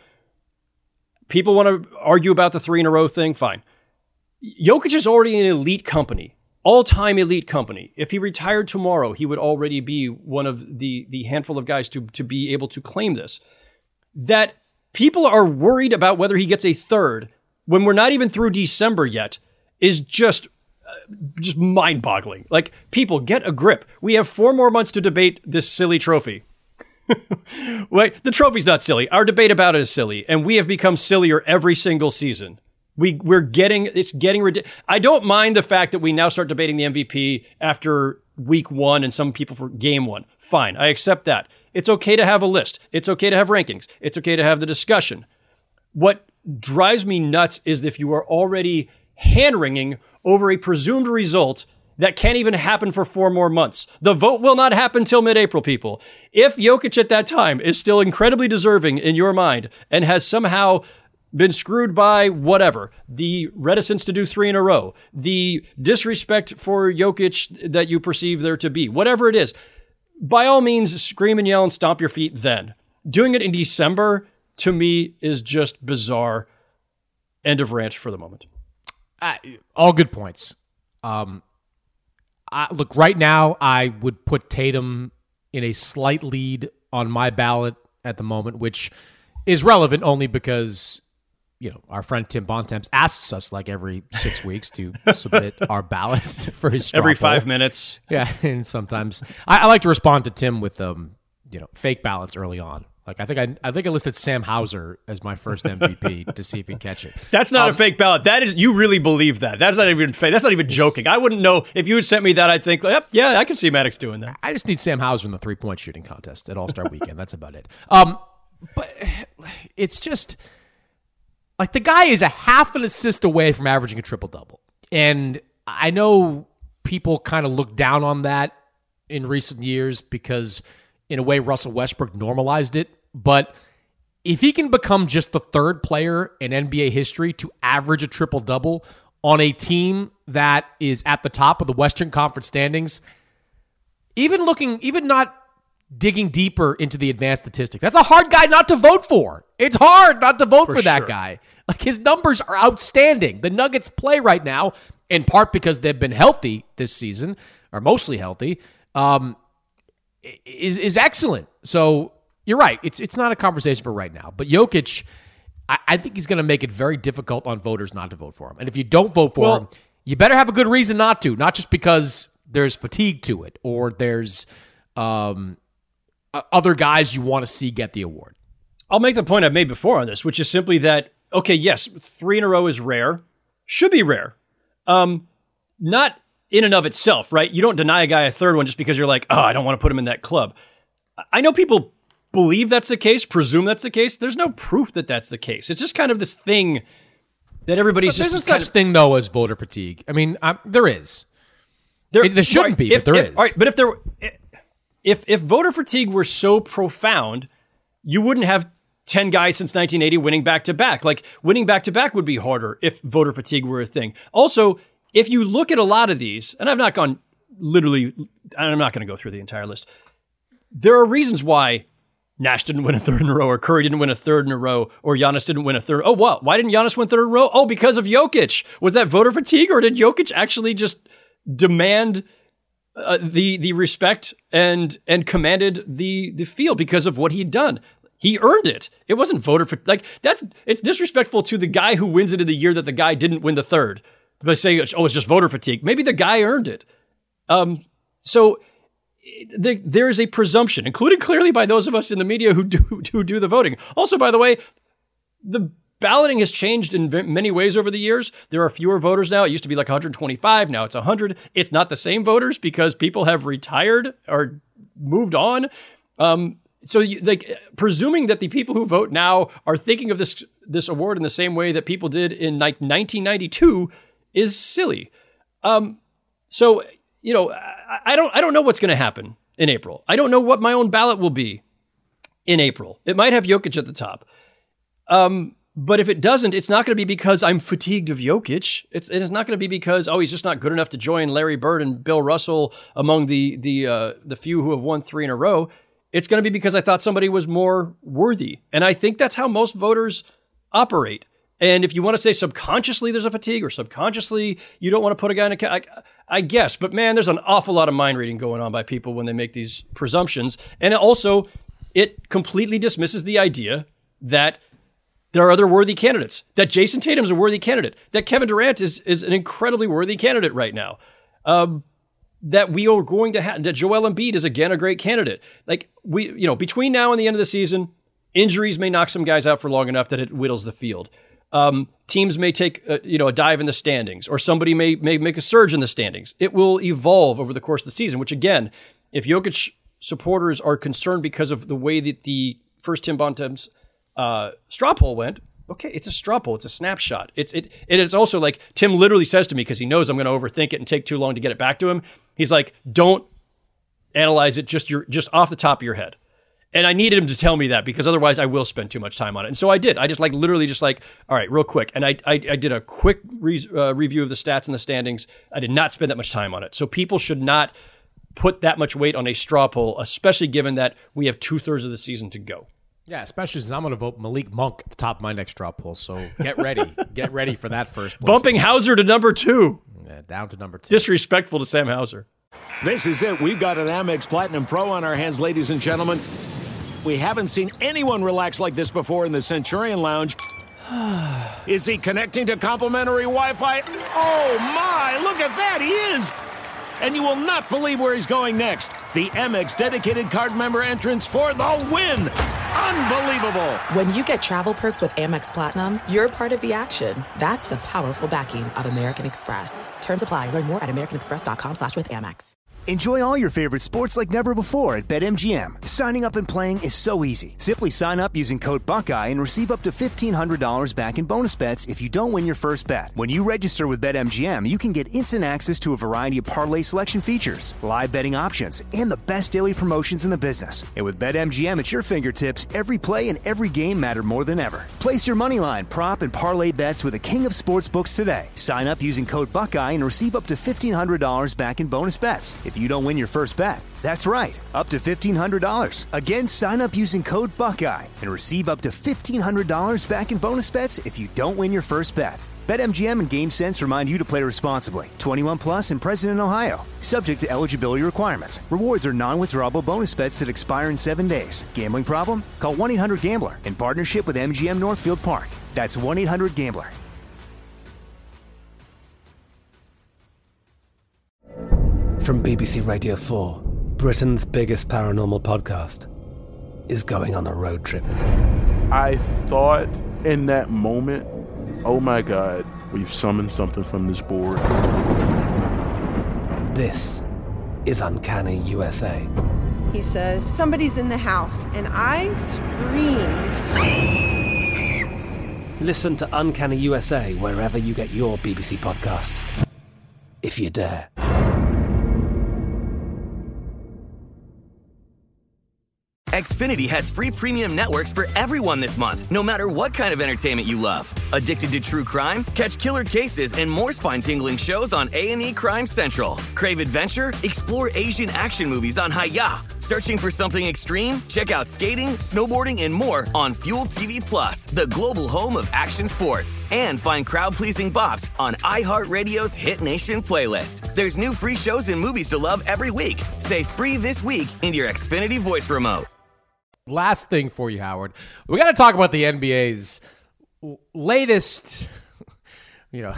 People want to argue about the three in a row thing, fine. Jokic is already an elite company, all-time elite company. If he retired tomorrow, he would already be one of the, the handful of guys to, to be able to claim this. That people are worried about whether he gets a third when we're not even through December yet is just uh, just mind-boggling. Like, people, get a grip. We have four more months to debate this silly trophy. Wait, the trophy's not silly. Our debate about it is silly, and we have become sillier every single season. We we're getting it's getting ridiculous. I don't mind the fact that we now start debating the M V P after week one, and some people for game one. Fine, I accept that. It's okay to have a list. It's okay to have rankings. It's okay to have the discussion. What drives me nuts is if you are already hand-wringing over a presumed result that can't even happen for four more months. The vote will not happen till mid-April, people. If Jokic at that time is still incredibly deserving in your mind and has somehow been screwed by whatever, the reticence to do three in a row, the disrespect for Jokic that you perceive there to be, whatever it is, by all means, scream and yell and stomp your feet then. Doing it in December, to me, is just bizarre. End of rant for the moment. Uh, all good points. Um, I, look, right now, I would put Tatum in a slight lead on my ballot at the moment, which is relevant only because, you know, our friend Tim Bontemps asks us like every six weeks to submit our ballot for his straw every poll. five minutes. Yeah, and sometimes I, I like to respond to Tim with um, you know, fake ballots early on. Like I think I I think I listed Sam Hauser as my first M V P to see if he'd catch it. That's not um, a fake ballot. That is, you really believe that. That's not even fake. That's not even joking. I wouldn't know if you had sent me that. I'd think, yep, yeah, I can see Maddox doing that. I just need Sam Hauser in the three point shooting contest at All Star Weekend. That's about it. Um, but it's just like the guy is a half an assist away from averaging a triple double, and I know people kind of look down on that in recent years because, in a way, Russell Westbrook normalized it. But if he can become just the third player in N B A history to average a triple-double on a team that is at the top of the Western Conference standings, even looking, even not digging deeper into the advanced statistics, that's a hard guy not to vote for. It's hard not to vote for, for that sure. guy. Like, his numbers are outstanding. The Nuggets play right now, in part because they've been healthy this season, or mostly healthy, um, is is excellent. So you're right. It's it's not a conversation for right now. But Jokic, I, I think he's going to make it very difficult on voters not to vote for him. And if you don't vote for well, him, you better have a good reason not to, not just because there's fatigue to it or there's um, other guys you want to see get the award. I'll make the point I've made before on this, which is simply that, okay, yes, three in a row is rare, should be rare. Um, not in and of itself, right? You don't deny a guy a third one just because you're like, oh, I don't want to put him in that club. I know people believe that's the case, presume that's the case. There's no proof that that's the case. It's just kind of this thing that everybody's so, just... There's a kind such of, thing, though, as voter fatigue. I mean, I'm, there is. There, it, there shouldn't right, be, if, but there if, is. All right, but if there, if if voter fatigue were so profound, you wouldn't have ten guys since nineteen eighty winning back-to-back. Like, winning back-to-back would be harder if voter fatigue were a thing. Also, if you look at a lot of these, and I've not gone literally, I'm not going to go through the entire list. There are reasons why Nash didn't win a third in a row, or Curry didn't win a third in a row, or Giannis didn't win a third. Oh, what? Why didn't Giannis win third in a row? Oh, because of Jokic. Was that voter fatigue, or did Jokic actually just demand uh, the the respect and and commanded the the field because of what he'd done? He earned it. It wasn't voter for like that's it's disrespectful to the guy who wins it in the year that the guy didn't win the third by saying, oh, it's just voter fatigue. Maybe the guy earned it. Um, so there, there is a presumption, included clearly by those of us in the media who do who do the voting. Also, by the way, the balloting has changed in many ways over the years. There are fewer voters now. It used to be like one hundred twenty-five. Now it's one hundred. It's not the same voters because people have retired or moved on. Um, so, you, like, presuming that the people who vote now are thinking of this this award in the same way that people did in like nineteen ninety-two is silly. Um, so, you know, I, I don't I don't know what's going to happen in April. I don't know what my own ballot will be in April. It might have Jokic at the top. Um, but if it doesn't, it's not going to be because I'm fatigued of Jokic. It's it's not going to be because, oh, he's just not good enough to join Larry Bird and Bill Russell among the the uh, the few who have won three in a row. It's going to be because I thought somebody was more worthy. And I think that's how most voters operate. And if you want to say subconsciously there's a fatigue or subconsciously you don't want to put a guy in a... I, I guess. But man, there's an awful lot of mind reading going on by people when they make these presumptions. And it also, it completely dismisses the idea that there are other worthy candidates, that Jason Tatum's a worthy candidate, that Kevin Durant is, is an incredibly worthy candidate right now. Um, that we are going to have, that Joel Embiid is again a great candidate. Like, we, you know, between now and the end of the season, injuries may knock some guys out for long enough that it whittles the field. Um, teams may take, a, you know, a dive in the standings, or somebody may may make a surge in the standings. It will evolve over the course of the season, which again, if Jokic supporters are concerned because of the way that the first Tim Bontemps uh, straw poll went, okay, it's a straw poll. It's a snapshot. It's it. It is also like Tim literally says to me, because he knows I'm going to overthink it and take too long to get it back to him. He's like, don't analyze it just your just off the top of your head. And I needed him to tell me that because otherwise I will spend too much time on it. And so I did. I just like literally just like, all right, real quick. And I I, I did a quick re- uh, review of the stats and the standings. I did not spend that much time on it. So people should not put that much weight on a straw poll, especially given that we have two thirds of the season to go. Yeah, especially since I'm going to vote Malik Monk at the top of my next straw poll. So get ready. Get ready for that first place. Bumping Hauser to number two. Yeah, down to number two. Disrespectful to Sam Hauser. This is it. We've got an Amex Platinum Pro on our hands, ladies and gentlemen. We haven't seen anyone relax like this before in the Centurion Lounge. Is he connecting to complimentary Wi-Fi? Oh, my. Look at that. He is. And you will not believe where he's going next. The Amex dedicated card member entrance for the win. Unbelievable. When you get travel perks with Amex Platinum, you're part of the action. That's the powerful backing of American Express. Terms apply. Learn more at americanexpress.com slash with Amex. Enjoy all your favorite sports like never before at BetMGM. Signing up and playing is so easy. Simply sign up using code Buckeye and receive up to fifteen hundred dollars back in bonus bets if you don't win your first bet. When you register with BetMGM, you can get instant access to a variety of parlay selection features, live betting options, and the best daily promotions in the business. And with BetMGM at your fingertips, every play and every game matter more than ever. Place your moneyline, prop, and parlay bets with the king of sportsbooks today. Sign up using code Buckeye and receive up to fifteen hundred dollars back in bonus bets if you don't win your first bet. That's right, up to fifteen hundred dollars. Again, sign up using code Buckeye and receive up to fifteen hundred dollars back in bonus bets if you don't win your first bet. BetMGM and GameSense remind you to play responsibly. twenty-one plus and present in Ohio. Subject to eligibility requirements. Rewards are non-withdrawable bonus bets that expire in seven days. Gambling problem? Call one eight hundred gambler in partnership with M G M Northfield Park. That's one eight hundred gambler. From B B C Radio four, Britain's biggest paranormal podcast is going on a road trip. I thought in that moment, oh my God, we've summoned something from this board. This is Uncanny U S A. He says, somebody's in the house, and I screamed. Listen to Uncanny U S A wherever you get your B B C podcasts, if you dare. Xfinity has free premium networks for everyone this month, no matter what kind of entertainment you love. Addicted to true crime? Catch killer cases and more spine-tingling shows on A and E Crime Central. Crave adventure? Explore Asian action movies on Hi-Ya. Searching for something extreme? Check out skating, snowboarding, and more on Fuel T V Plus, the global home of action sports. And find crowd-pleasing bops on iHeartRadio's Hit Nation playlist. There's new free shows and movies to love every week. Say free this week in your Xfinity voice remote. Last thing for you, Howard. We got to talk about the N B A's latest, you know,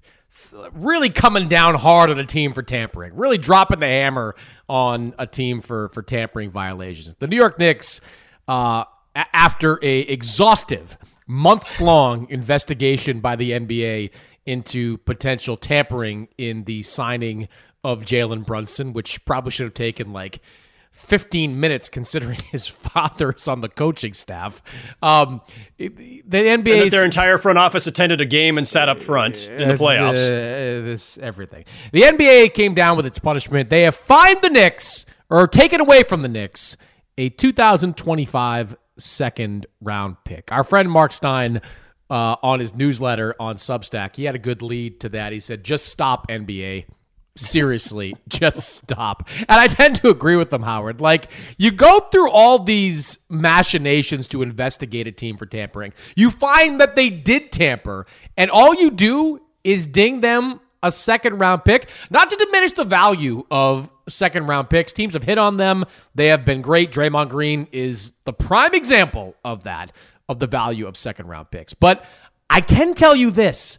really coming down hard on a team for tampering, really dropping the hammer on a team for, for tampering violations. The New York Knicks, uh, a- after a exhaustive, months-long investigation by the N B A into potential tampering in the signing of Jalen Brunson, which probably should have taken like fifteen minutes considering his father's on the coaching staff. Um, the N B A, and that their entire front office attended a game and sat up front in the playoffs. Uh, this everything. The N B A came down with its punishment. They have fined the Knicks, or taken away from the Knicks, a two thousand twenty-five second round pick. Our friend Mark Stein, uh, on his newsletter on Substack, he had a good lead to that. He said, just stop, N B A. Seriously, just stop. And I tend to agree with them, Howard. Like, you go through all these machinations to investigate a team for tampering. You find that they did tamper, and all you do is ding them a second-round pick. Not to diminish the value of second-round picks. Teams have hit on them. They have been great. Draymond Green is the prime example of that, of the value of second-round picks. But I can tell you this.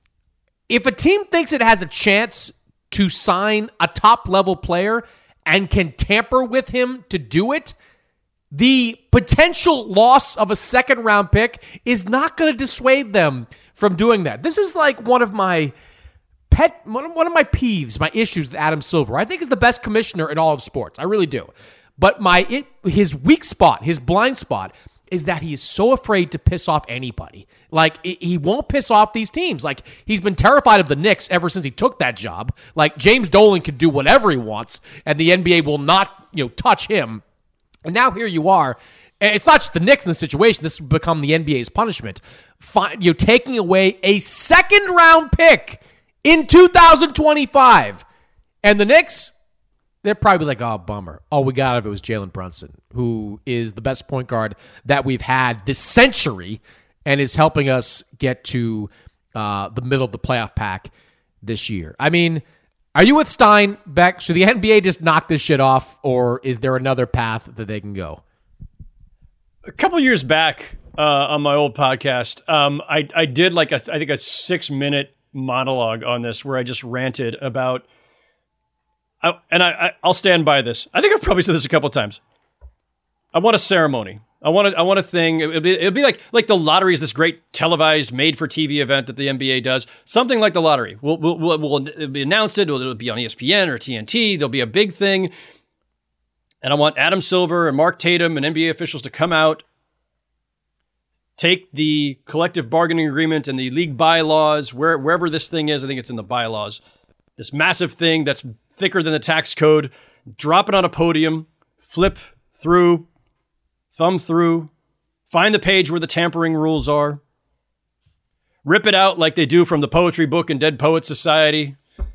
If a team thinks it has a chance to sign a top-level player and can tamper with him to do it, the potential loss of a second-round pick is not going to dissuade them from doing that. This is like one of my pet, one of, one of my peeves, my issues with Adam Silver. I think he's the best commissioner in all of sports. I really do. But my it, his weak spot, his blind spot, is that he is so afraid to piss off anybody. Like, he won't piss off these teams. Like, he's been terrified of the Knicks ever since he took that job. Like, James Dolan can do whatever he wants, and the N B A will not, you know, touch him. And now here you are. And it's not just the Knicks in this situation. This has become the N B A's punishment. Find, you know, taking away a second-round pick in two thousand twenty-five. And the Knicks, they're probably like, oh, bummer. All we got of it was Jalen Brunson, who is the best point guard that we've had this century and is helping us get to uh, the middle of the playoff pack this year. I mean, are you with Stein, Beck? Should the N B A just knock this shit off, or is there another path that they can go? A couple years back uh, on my old podcast, um, I, I did like, a, I think, a six-minute monologue on this where I just ranted about I, and I, I, I'll stand by this. I think I've probably said this a couple of times. I want a ceremony. I want a, I want a thing. It'll be, it'll be like like the lottery is this great televised, made-for-T V event that the N B A does. Something like the lottery. We'll, we'll, we'll, we'll it'll be announced. It. It'll be on E S P N or T N T. There'll be a big thing. And I want Adam Silver and Mark Tatum and N B A officials to come out, take the collective bargaining agreement and the league bylaws, where, wherever this thing is, I think it's in the bylaws, this massive thing that's thicker than the tax code, drop it on a podium, flip through, thumb through, find the page where the tampering rules are, rip it out like they do from the poetry book and Dead Poets Society,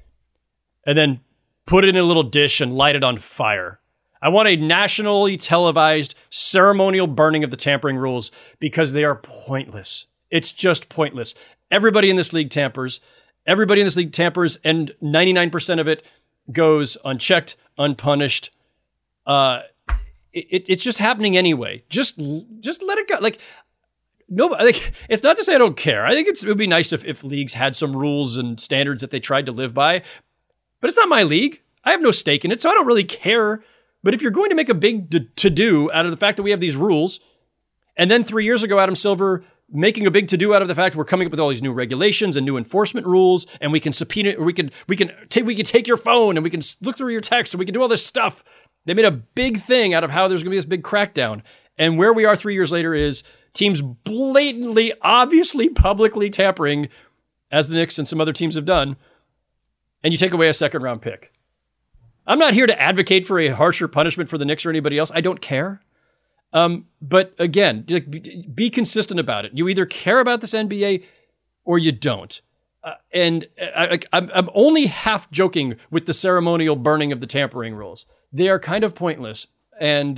and then put it in a little dish and light it on fire. I want a nationally televised ceremonial burning of the tampering rules because they are pointless. It's just pointless. Everybody in this league tampers. Everybody in this league tampers, and ninety-nine percent of it goes unchecked, unpunished. Uh, it, it's just happening anyway. Just, just let it go. Like, no, like, it's not to say I don't care. I think it's, it would be nice if, if leagues had some rules and standards that they tried to live by, but it's not my league. I have no stake in it, so I don't really care. But if you're going to make a big d- to-do out of the fact that we have these rules, and then three years ago, Adam Silver making a big to-do out of the fact we're coming up with all these new regulations and new enforcement rules, and we can subpoena, or we can we can take we can take your phone and we can look through your text and we can do all this stuff. They made a big thing out of how there's going to be this big crackdown. And where we are three years later is teams blatantly, obviously, publicly tampering, as the Knicks and some other teams have done, and you take away a second-round pick. I'm not here to advocate for a harsher punishment for the Knicks or anybody else. I don't care. Um, but again, be consistent about it. You either care about this N B A or you don't. Uh, and I, I'm, I'm only half joking with the ceremonial burning of the tampering rules. They are kind of pointless. And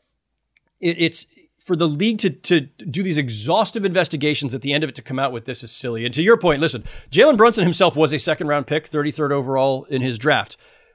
it, it's for the league to, to do these exhaustive investigations at the end of it to come out with this is silly. And to your point, listen, Jalen Brunson himself was a second round pick, thirty-third overall in his draft.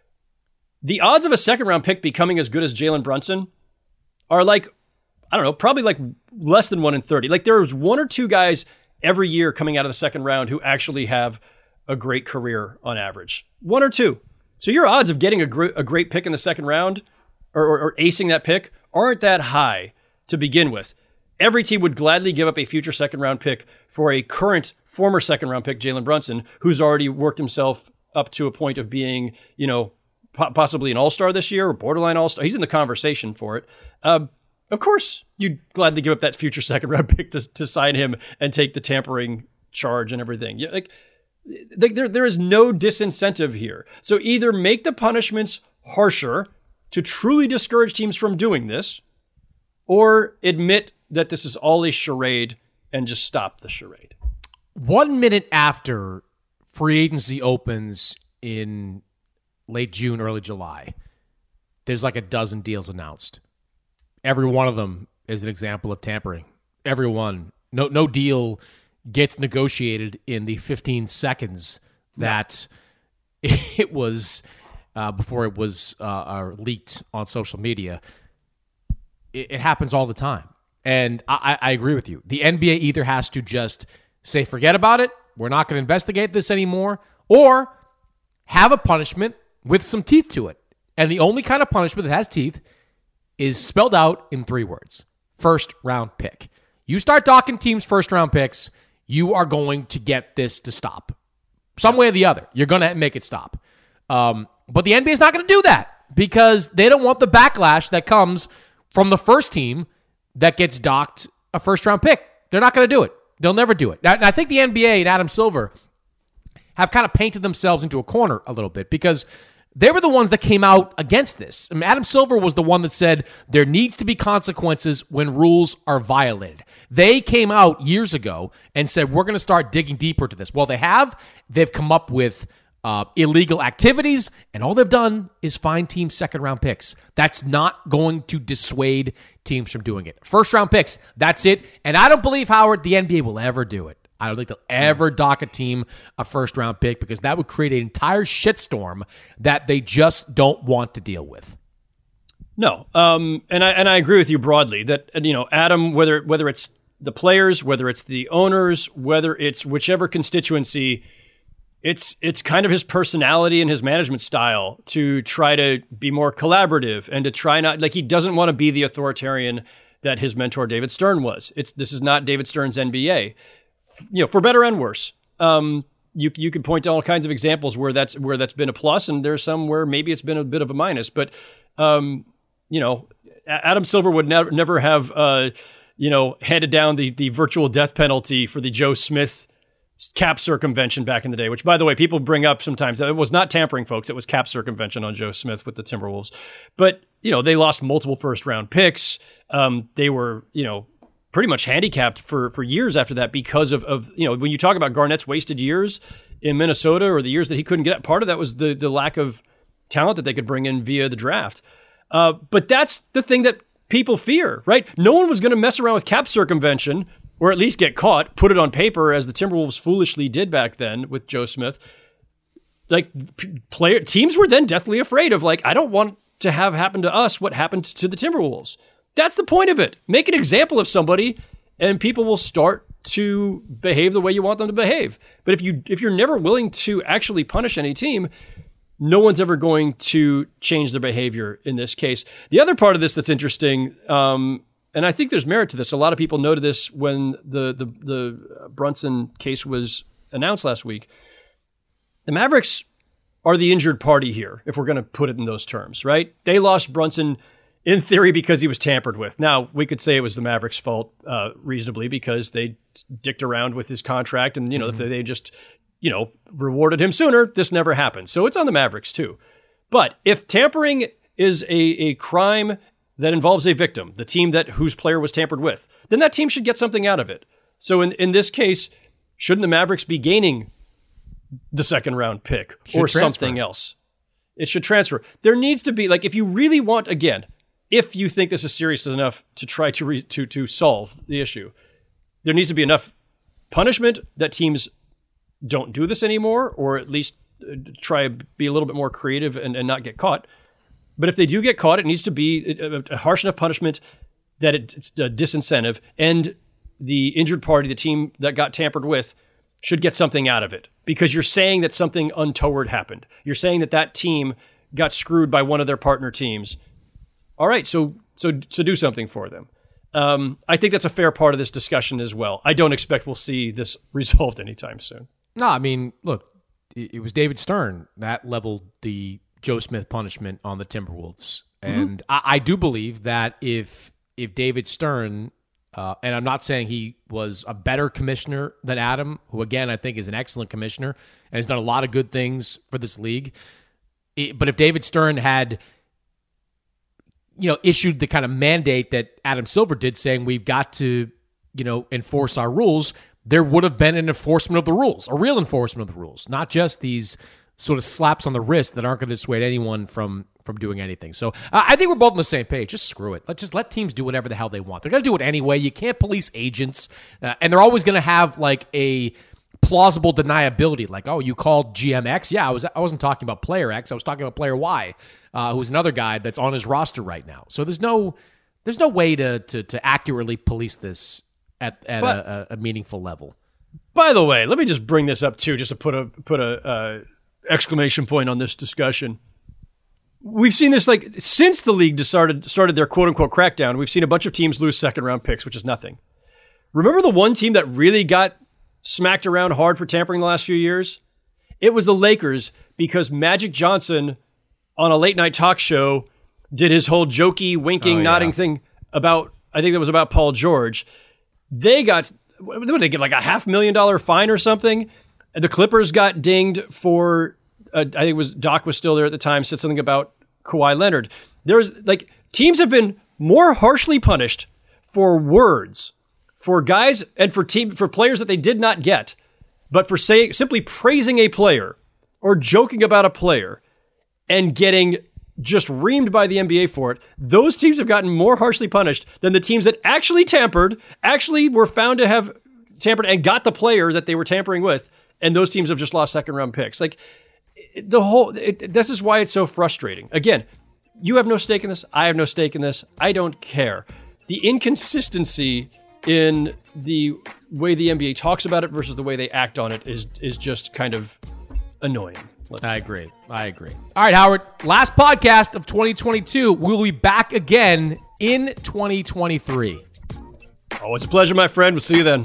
The odds of a second round pick becoming as good as Jalen Brunson are like, I don't know, probably like less than one in thirty. Like there's one or two guys every year coming out of the second round who actually have a great career on average. One or two. So your odds of getting a, gr- a great pick in the second round or, or, or acing that pick aren't that high to begin with. Every team would gladly give up a future second round pick for a current former second round pick, Jalen Brunson, who's already worked himself up to a point of being, you know, po- possibly an all-star this year or borderline all-star. He's in the conversation for it. Um, Of course, you'd gladly give up that future second round pick to, to sign him and take the tampering charge and everything. Yeah, like, like there, there is no disincentive here. So either make the punishments harsher to truly discourage teams from doing this, or admit that this is all a charade and just stop the charade. One minute after free agency opens in late June, early July, there's like a dozen deals announced. Every one of them is an example of tampering. Every one. No no deal gets negotiated in the fifteen seconds that it was uh, before it was uh, uh, leaked on social media. It, it happens all the time. And I, I agree with you. The N B A either has to just say, forget about it, we're not going to investigate this anymore, or have a punishment with some teeth to it. And the only kind of punishment that has teeth is spelled out in three words. First round pick. You start docking teams first round picks, you are going to get this to stop. Some way or the other. You're going to make it stop. Um, but the N B A is not going to do that because they don't want the backlash that comes from the first team that gets docked a first round pick. They're not going to do it. They'll never do it. Now, I think the N B A and Adam Silver have kind of painted themselves into a corner a little bit because they were the ones that came out against this. I mean, Adam Silver was the one that said there needs to be consequences when rules are violated. They came out years ago and said, we're going to start digging deeper to this. Well, they have. They've come up with uh, illegal activities, and all they've done is find teams second-round picks. That's not going to dissuade teams from doing it. First-round picks, that's it. And I don't believe, Howard, the N B A will ever do it. I don't think they'll ever dock a team a first-round pick because that would create an entire shitstorm that they just don't want to deal with. No, um, and I and I agree with you broadly that, you know, Adam, whether whether it's the players, whether it's the owners, whether it's whichever constituency, it's it's kind of his personality and his management style to try to be more collaborative and to try not, like, he doesn't want to be the authoritarian that his mentor David Stern was. It's this is not David Stern's N B A, you know, for better and worse. Um, you you could point to all kinds of examples where that's where that's been a plus, and there's some where maybe it's been a bit of a minus. But um, you know, Adam Silver would never never have uh, you know handed down the the virtual death penalty for the Joe Smith cap circumvention back in the day. Which, by the way, people bring up sometimes. It was not tampering, folks. It was cap circumvention on Joe Smith with the Timberwolves. But you know, they lost multiple first round picks. Um, they were you know. pretty much handicapped for, for years after that because of, of, you know, when you talk about Garnett's wasted years in Minnesota or the years that he couldn't get, part of that was the the lack of talent that they could bring in via the draft. Uh, but that's the thing that people fear, right? No one was going to mess around with cap circumvention or at least get caught, put it on paper as the Timberwolves foolishly did back then with Joe Smith. Like p- player teams were then deathly afraid of like, I don't want to have happen to us what happened to the Timberwolves. That's the point of it. Make an example of somebody and people will start to behave the way you want them to behave. But if you if you're never willing to actually punish any team, no one's ever going to change their behavior in this case. The other part of this that's interesting, um, and I think there's merit to this. A lot of people noted this when the the, the Brunson case was announced last week. The Mavericks are the injured party here, if we're going to put it in those terms, right? They lost Brunson in theory because he was tampered with. Now, we could say it was the Mavericks' fault uh, reasonably because they dicked around with his contract and, you know, mm-hmm. if they just, you know, rewarded him sooner, this never happened. So it's on the Mavericks too. But if tampering is a, a crime that involves a victim, the team that whose player was tampered with, then that team should get something out of it. So in, in this case, shouldn't the Mavericks be gaining the second round pick should or transfer. Something else? It should transfer. There needs to be, like, if you really want, again, if you think this is serious enough to try to re, to to solve the issue, there needs to be enough punishment that teams don't do this anymore, or at least try to be a little bit more creative and, and not get caught. But if they do get caught, it needs to be a, a harsh enough punishment that it, it's a disincentive, and the injured party, the team that got tampered with, should get something out of it. Because you're saying that something untoward happened. You're saying that that team got screwed by one of their partner teams. All right, so so so do something for them. Um, I think that's a fair part of this discussion as well. I don't expect we'll see this resolved anytime soon. No, I mean, look, it was David Stern that leveled the Joe Smith punishment on the Timberwolves. And mm-hmm. I, I do believe that if if David Stern, uh, and I'm not saying he was a better commissioner than Adam, who, again, I think is an excellent commissioner and has done a lot of good things for this league. It, but if David Stern had you know, issued the kind of mandate that Adam Silver did, saying we've got to, you know, enforce our rules, there would have been an enforcement of the rules, a real enforcement of the rules, not just these sort of slaps on the wrist that aren't going to dissuade anyone from from doing anything. So uh, I think we're both on the same page. Just screw it. Let's just let teams do whatever the hell they want. They're going to do it anyway. You can't police agents, uh, and they're always going to have like a plausible deniability, like, oh, you called G M X? Yeah, I was. I wasn't talking about player X. I was talking about player Y, uh, who's another guy that's on his roster right now. So there's no, there's no way to to, to accurately police this at at but, a, a meaningful level. By the way, let me just bring this up too, just to put a put a uh, exclamation point on this discussion. We've seen this like since the league started started their quote unquote crackdown. We've seen a bunch of teams lose second round picks, which is nothing. Remember the one team that really got smacked around hard for tampering the last few years? It was the Lakers, because Magic Johnson on a late night talk show did his whole jokey, winking, oh, yeah. nodding thing about, I think that was about Paul George. They got, what did they get, like a half million dollar fine or something? And the Clippers got dinged for, uh, I think it was, Doc was still there at the time, said something about Kawhi Leonard. There's like, teams have been more harshly punished for words, for guys and for team for players that they did not get, but for say, simply praising a player or joking about a player and getting just reamed by the N B A for it. Those teams have gotten more harshly punished than the teams that actually tampered, actually were found to have tampered and got the player that they were tampering with. And those teams have just lost second round picks. Like the whole, it, this is why it's so frustrating. Again, you have no stake in this. I have no stake in this. I don't care. The inconsistency in the way the N B A talks about it versus the way they act on it is is just kind of annoying. Let's I agree. I agree. All right, Howard. Last podcast of twenty twenty-two. We'll be back again in twenty twenty-three. Always a pleasure, my friend. We'll see you then.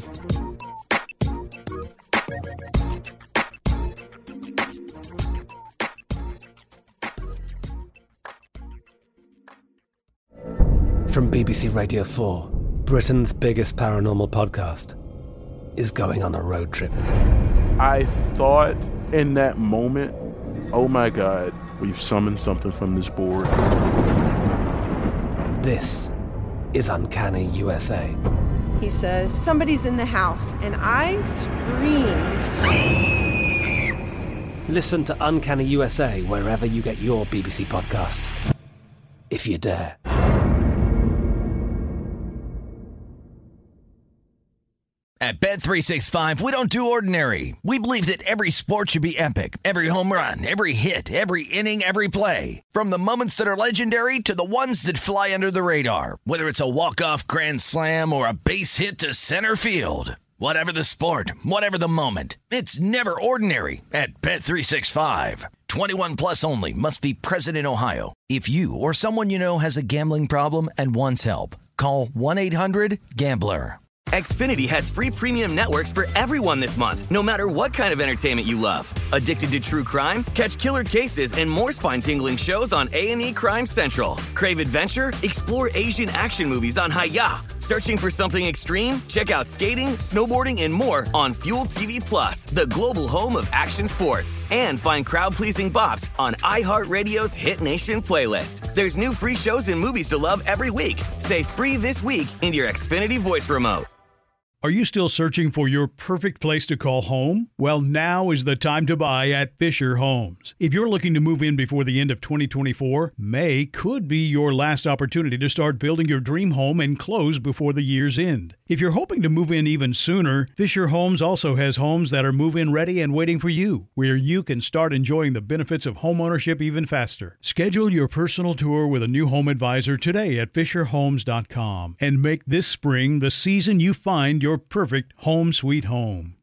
From B B C Radio four, Britain's biggest paranormal podcast is going on a road trip. I thought in that moment, oh my God, we've summoned something from this board. This is Uncanny U S A. He says, somebody's in the house, and I screamed. Listen to Uncanny U S A wherever you get your B B C podcasts, if you dare. At Bet three sixty-five, we don't do ordinary. We believe that every sport should be epic. Every home run, every hit, every inning, every play. From the moments that are legendary to the ones that fly under the radar. Whether it's a walk-off grand slam or a base hit to center field. Whatever the sport, whatever the moment. It's never ordinary at Bet three sixty-five. twenty-one plus only. Must be present in Ohio. If you or someone you know has a gambling problem and wants help, call one eight hundred gambler. Xfinity has free premium networks for everyone this month, no matter what kind of entertainment you love. Addicted to true crime? Catch killer cases and more spine-tingling shows on A and E Crime Central. Crave adventure? Explore Asian action movies on Hi-Ya. Searching for something extreme? Check out skating, snowboarding, and more on Fuel T V Plus, the global home of action sports. And find crowd-pleasing bops on iHeartRadio's Hit Nation playlist. There's new free shows and movies to love every week. Say free this week in your Xfinity voice remote. Are you still searching for your perfect place to call home? Well, now is the time to buy at Fisher Homes. If you're looking to move in before the end of twenty twenty-four, May could be your last opportunity to start building your dream home and close before the year's end. If you're hoping to move in even sooner, Fisher Homes also has homes that are move-in ready and waiting for you, where you can start enjoying the benefits of homeownership even faster. Schedule your personal tour with a new home advisor today at fisher homes dot com and make this spring the season you find your Your perfect home sweet home.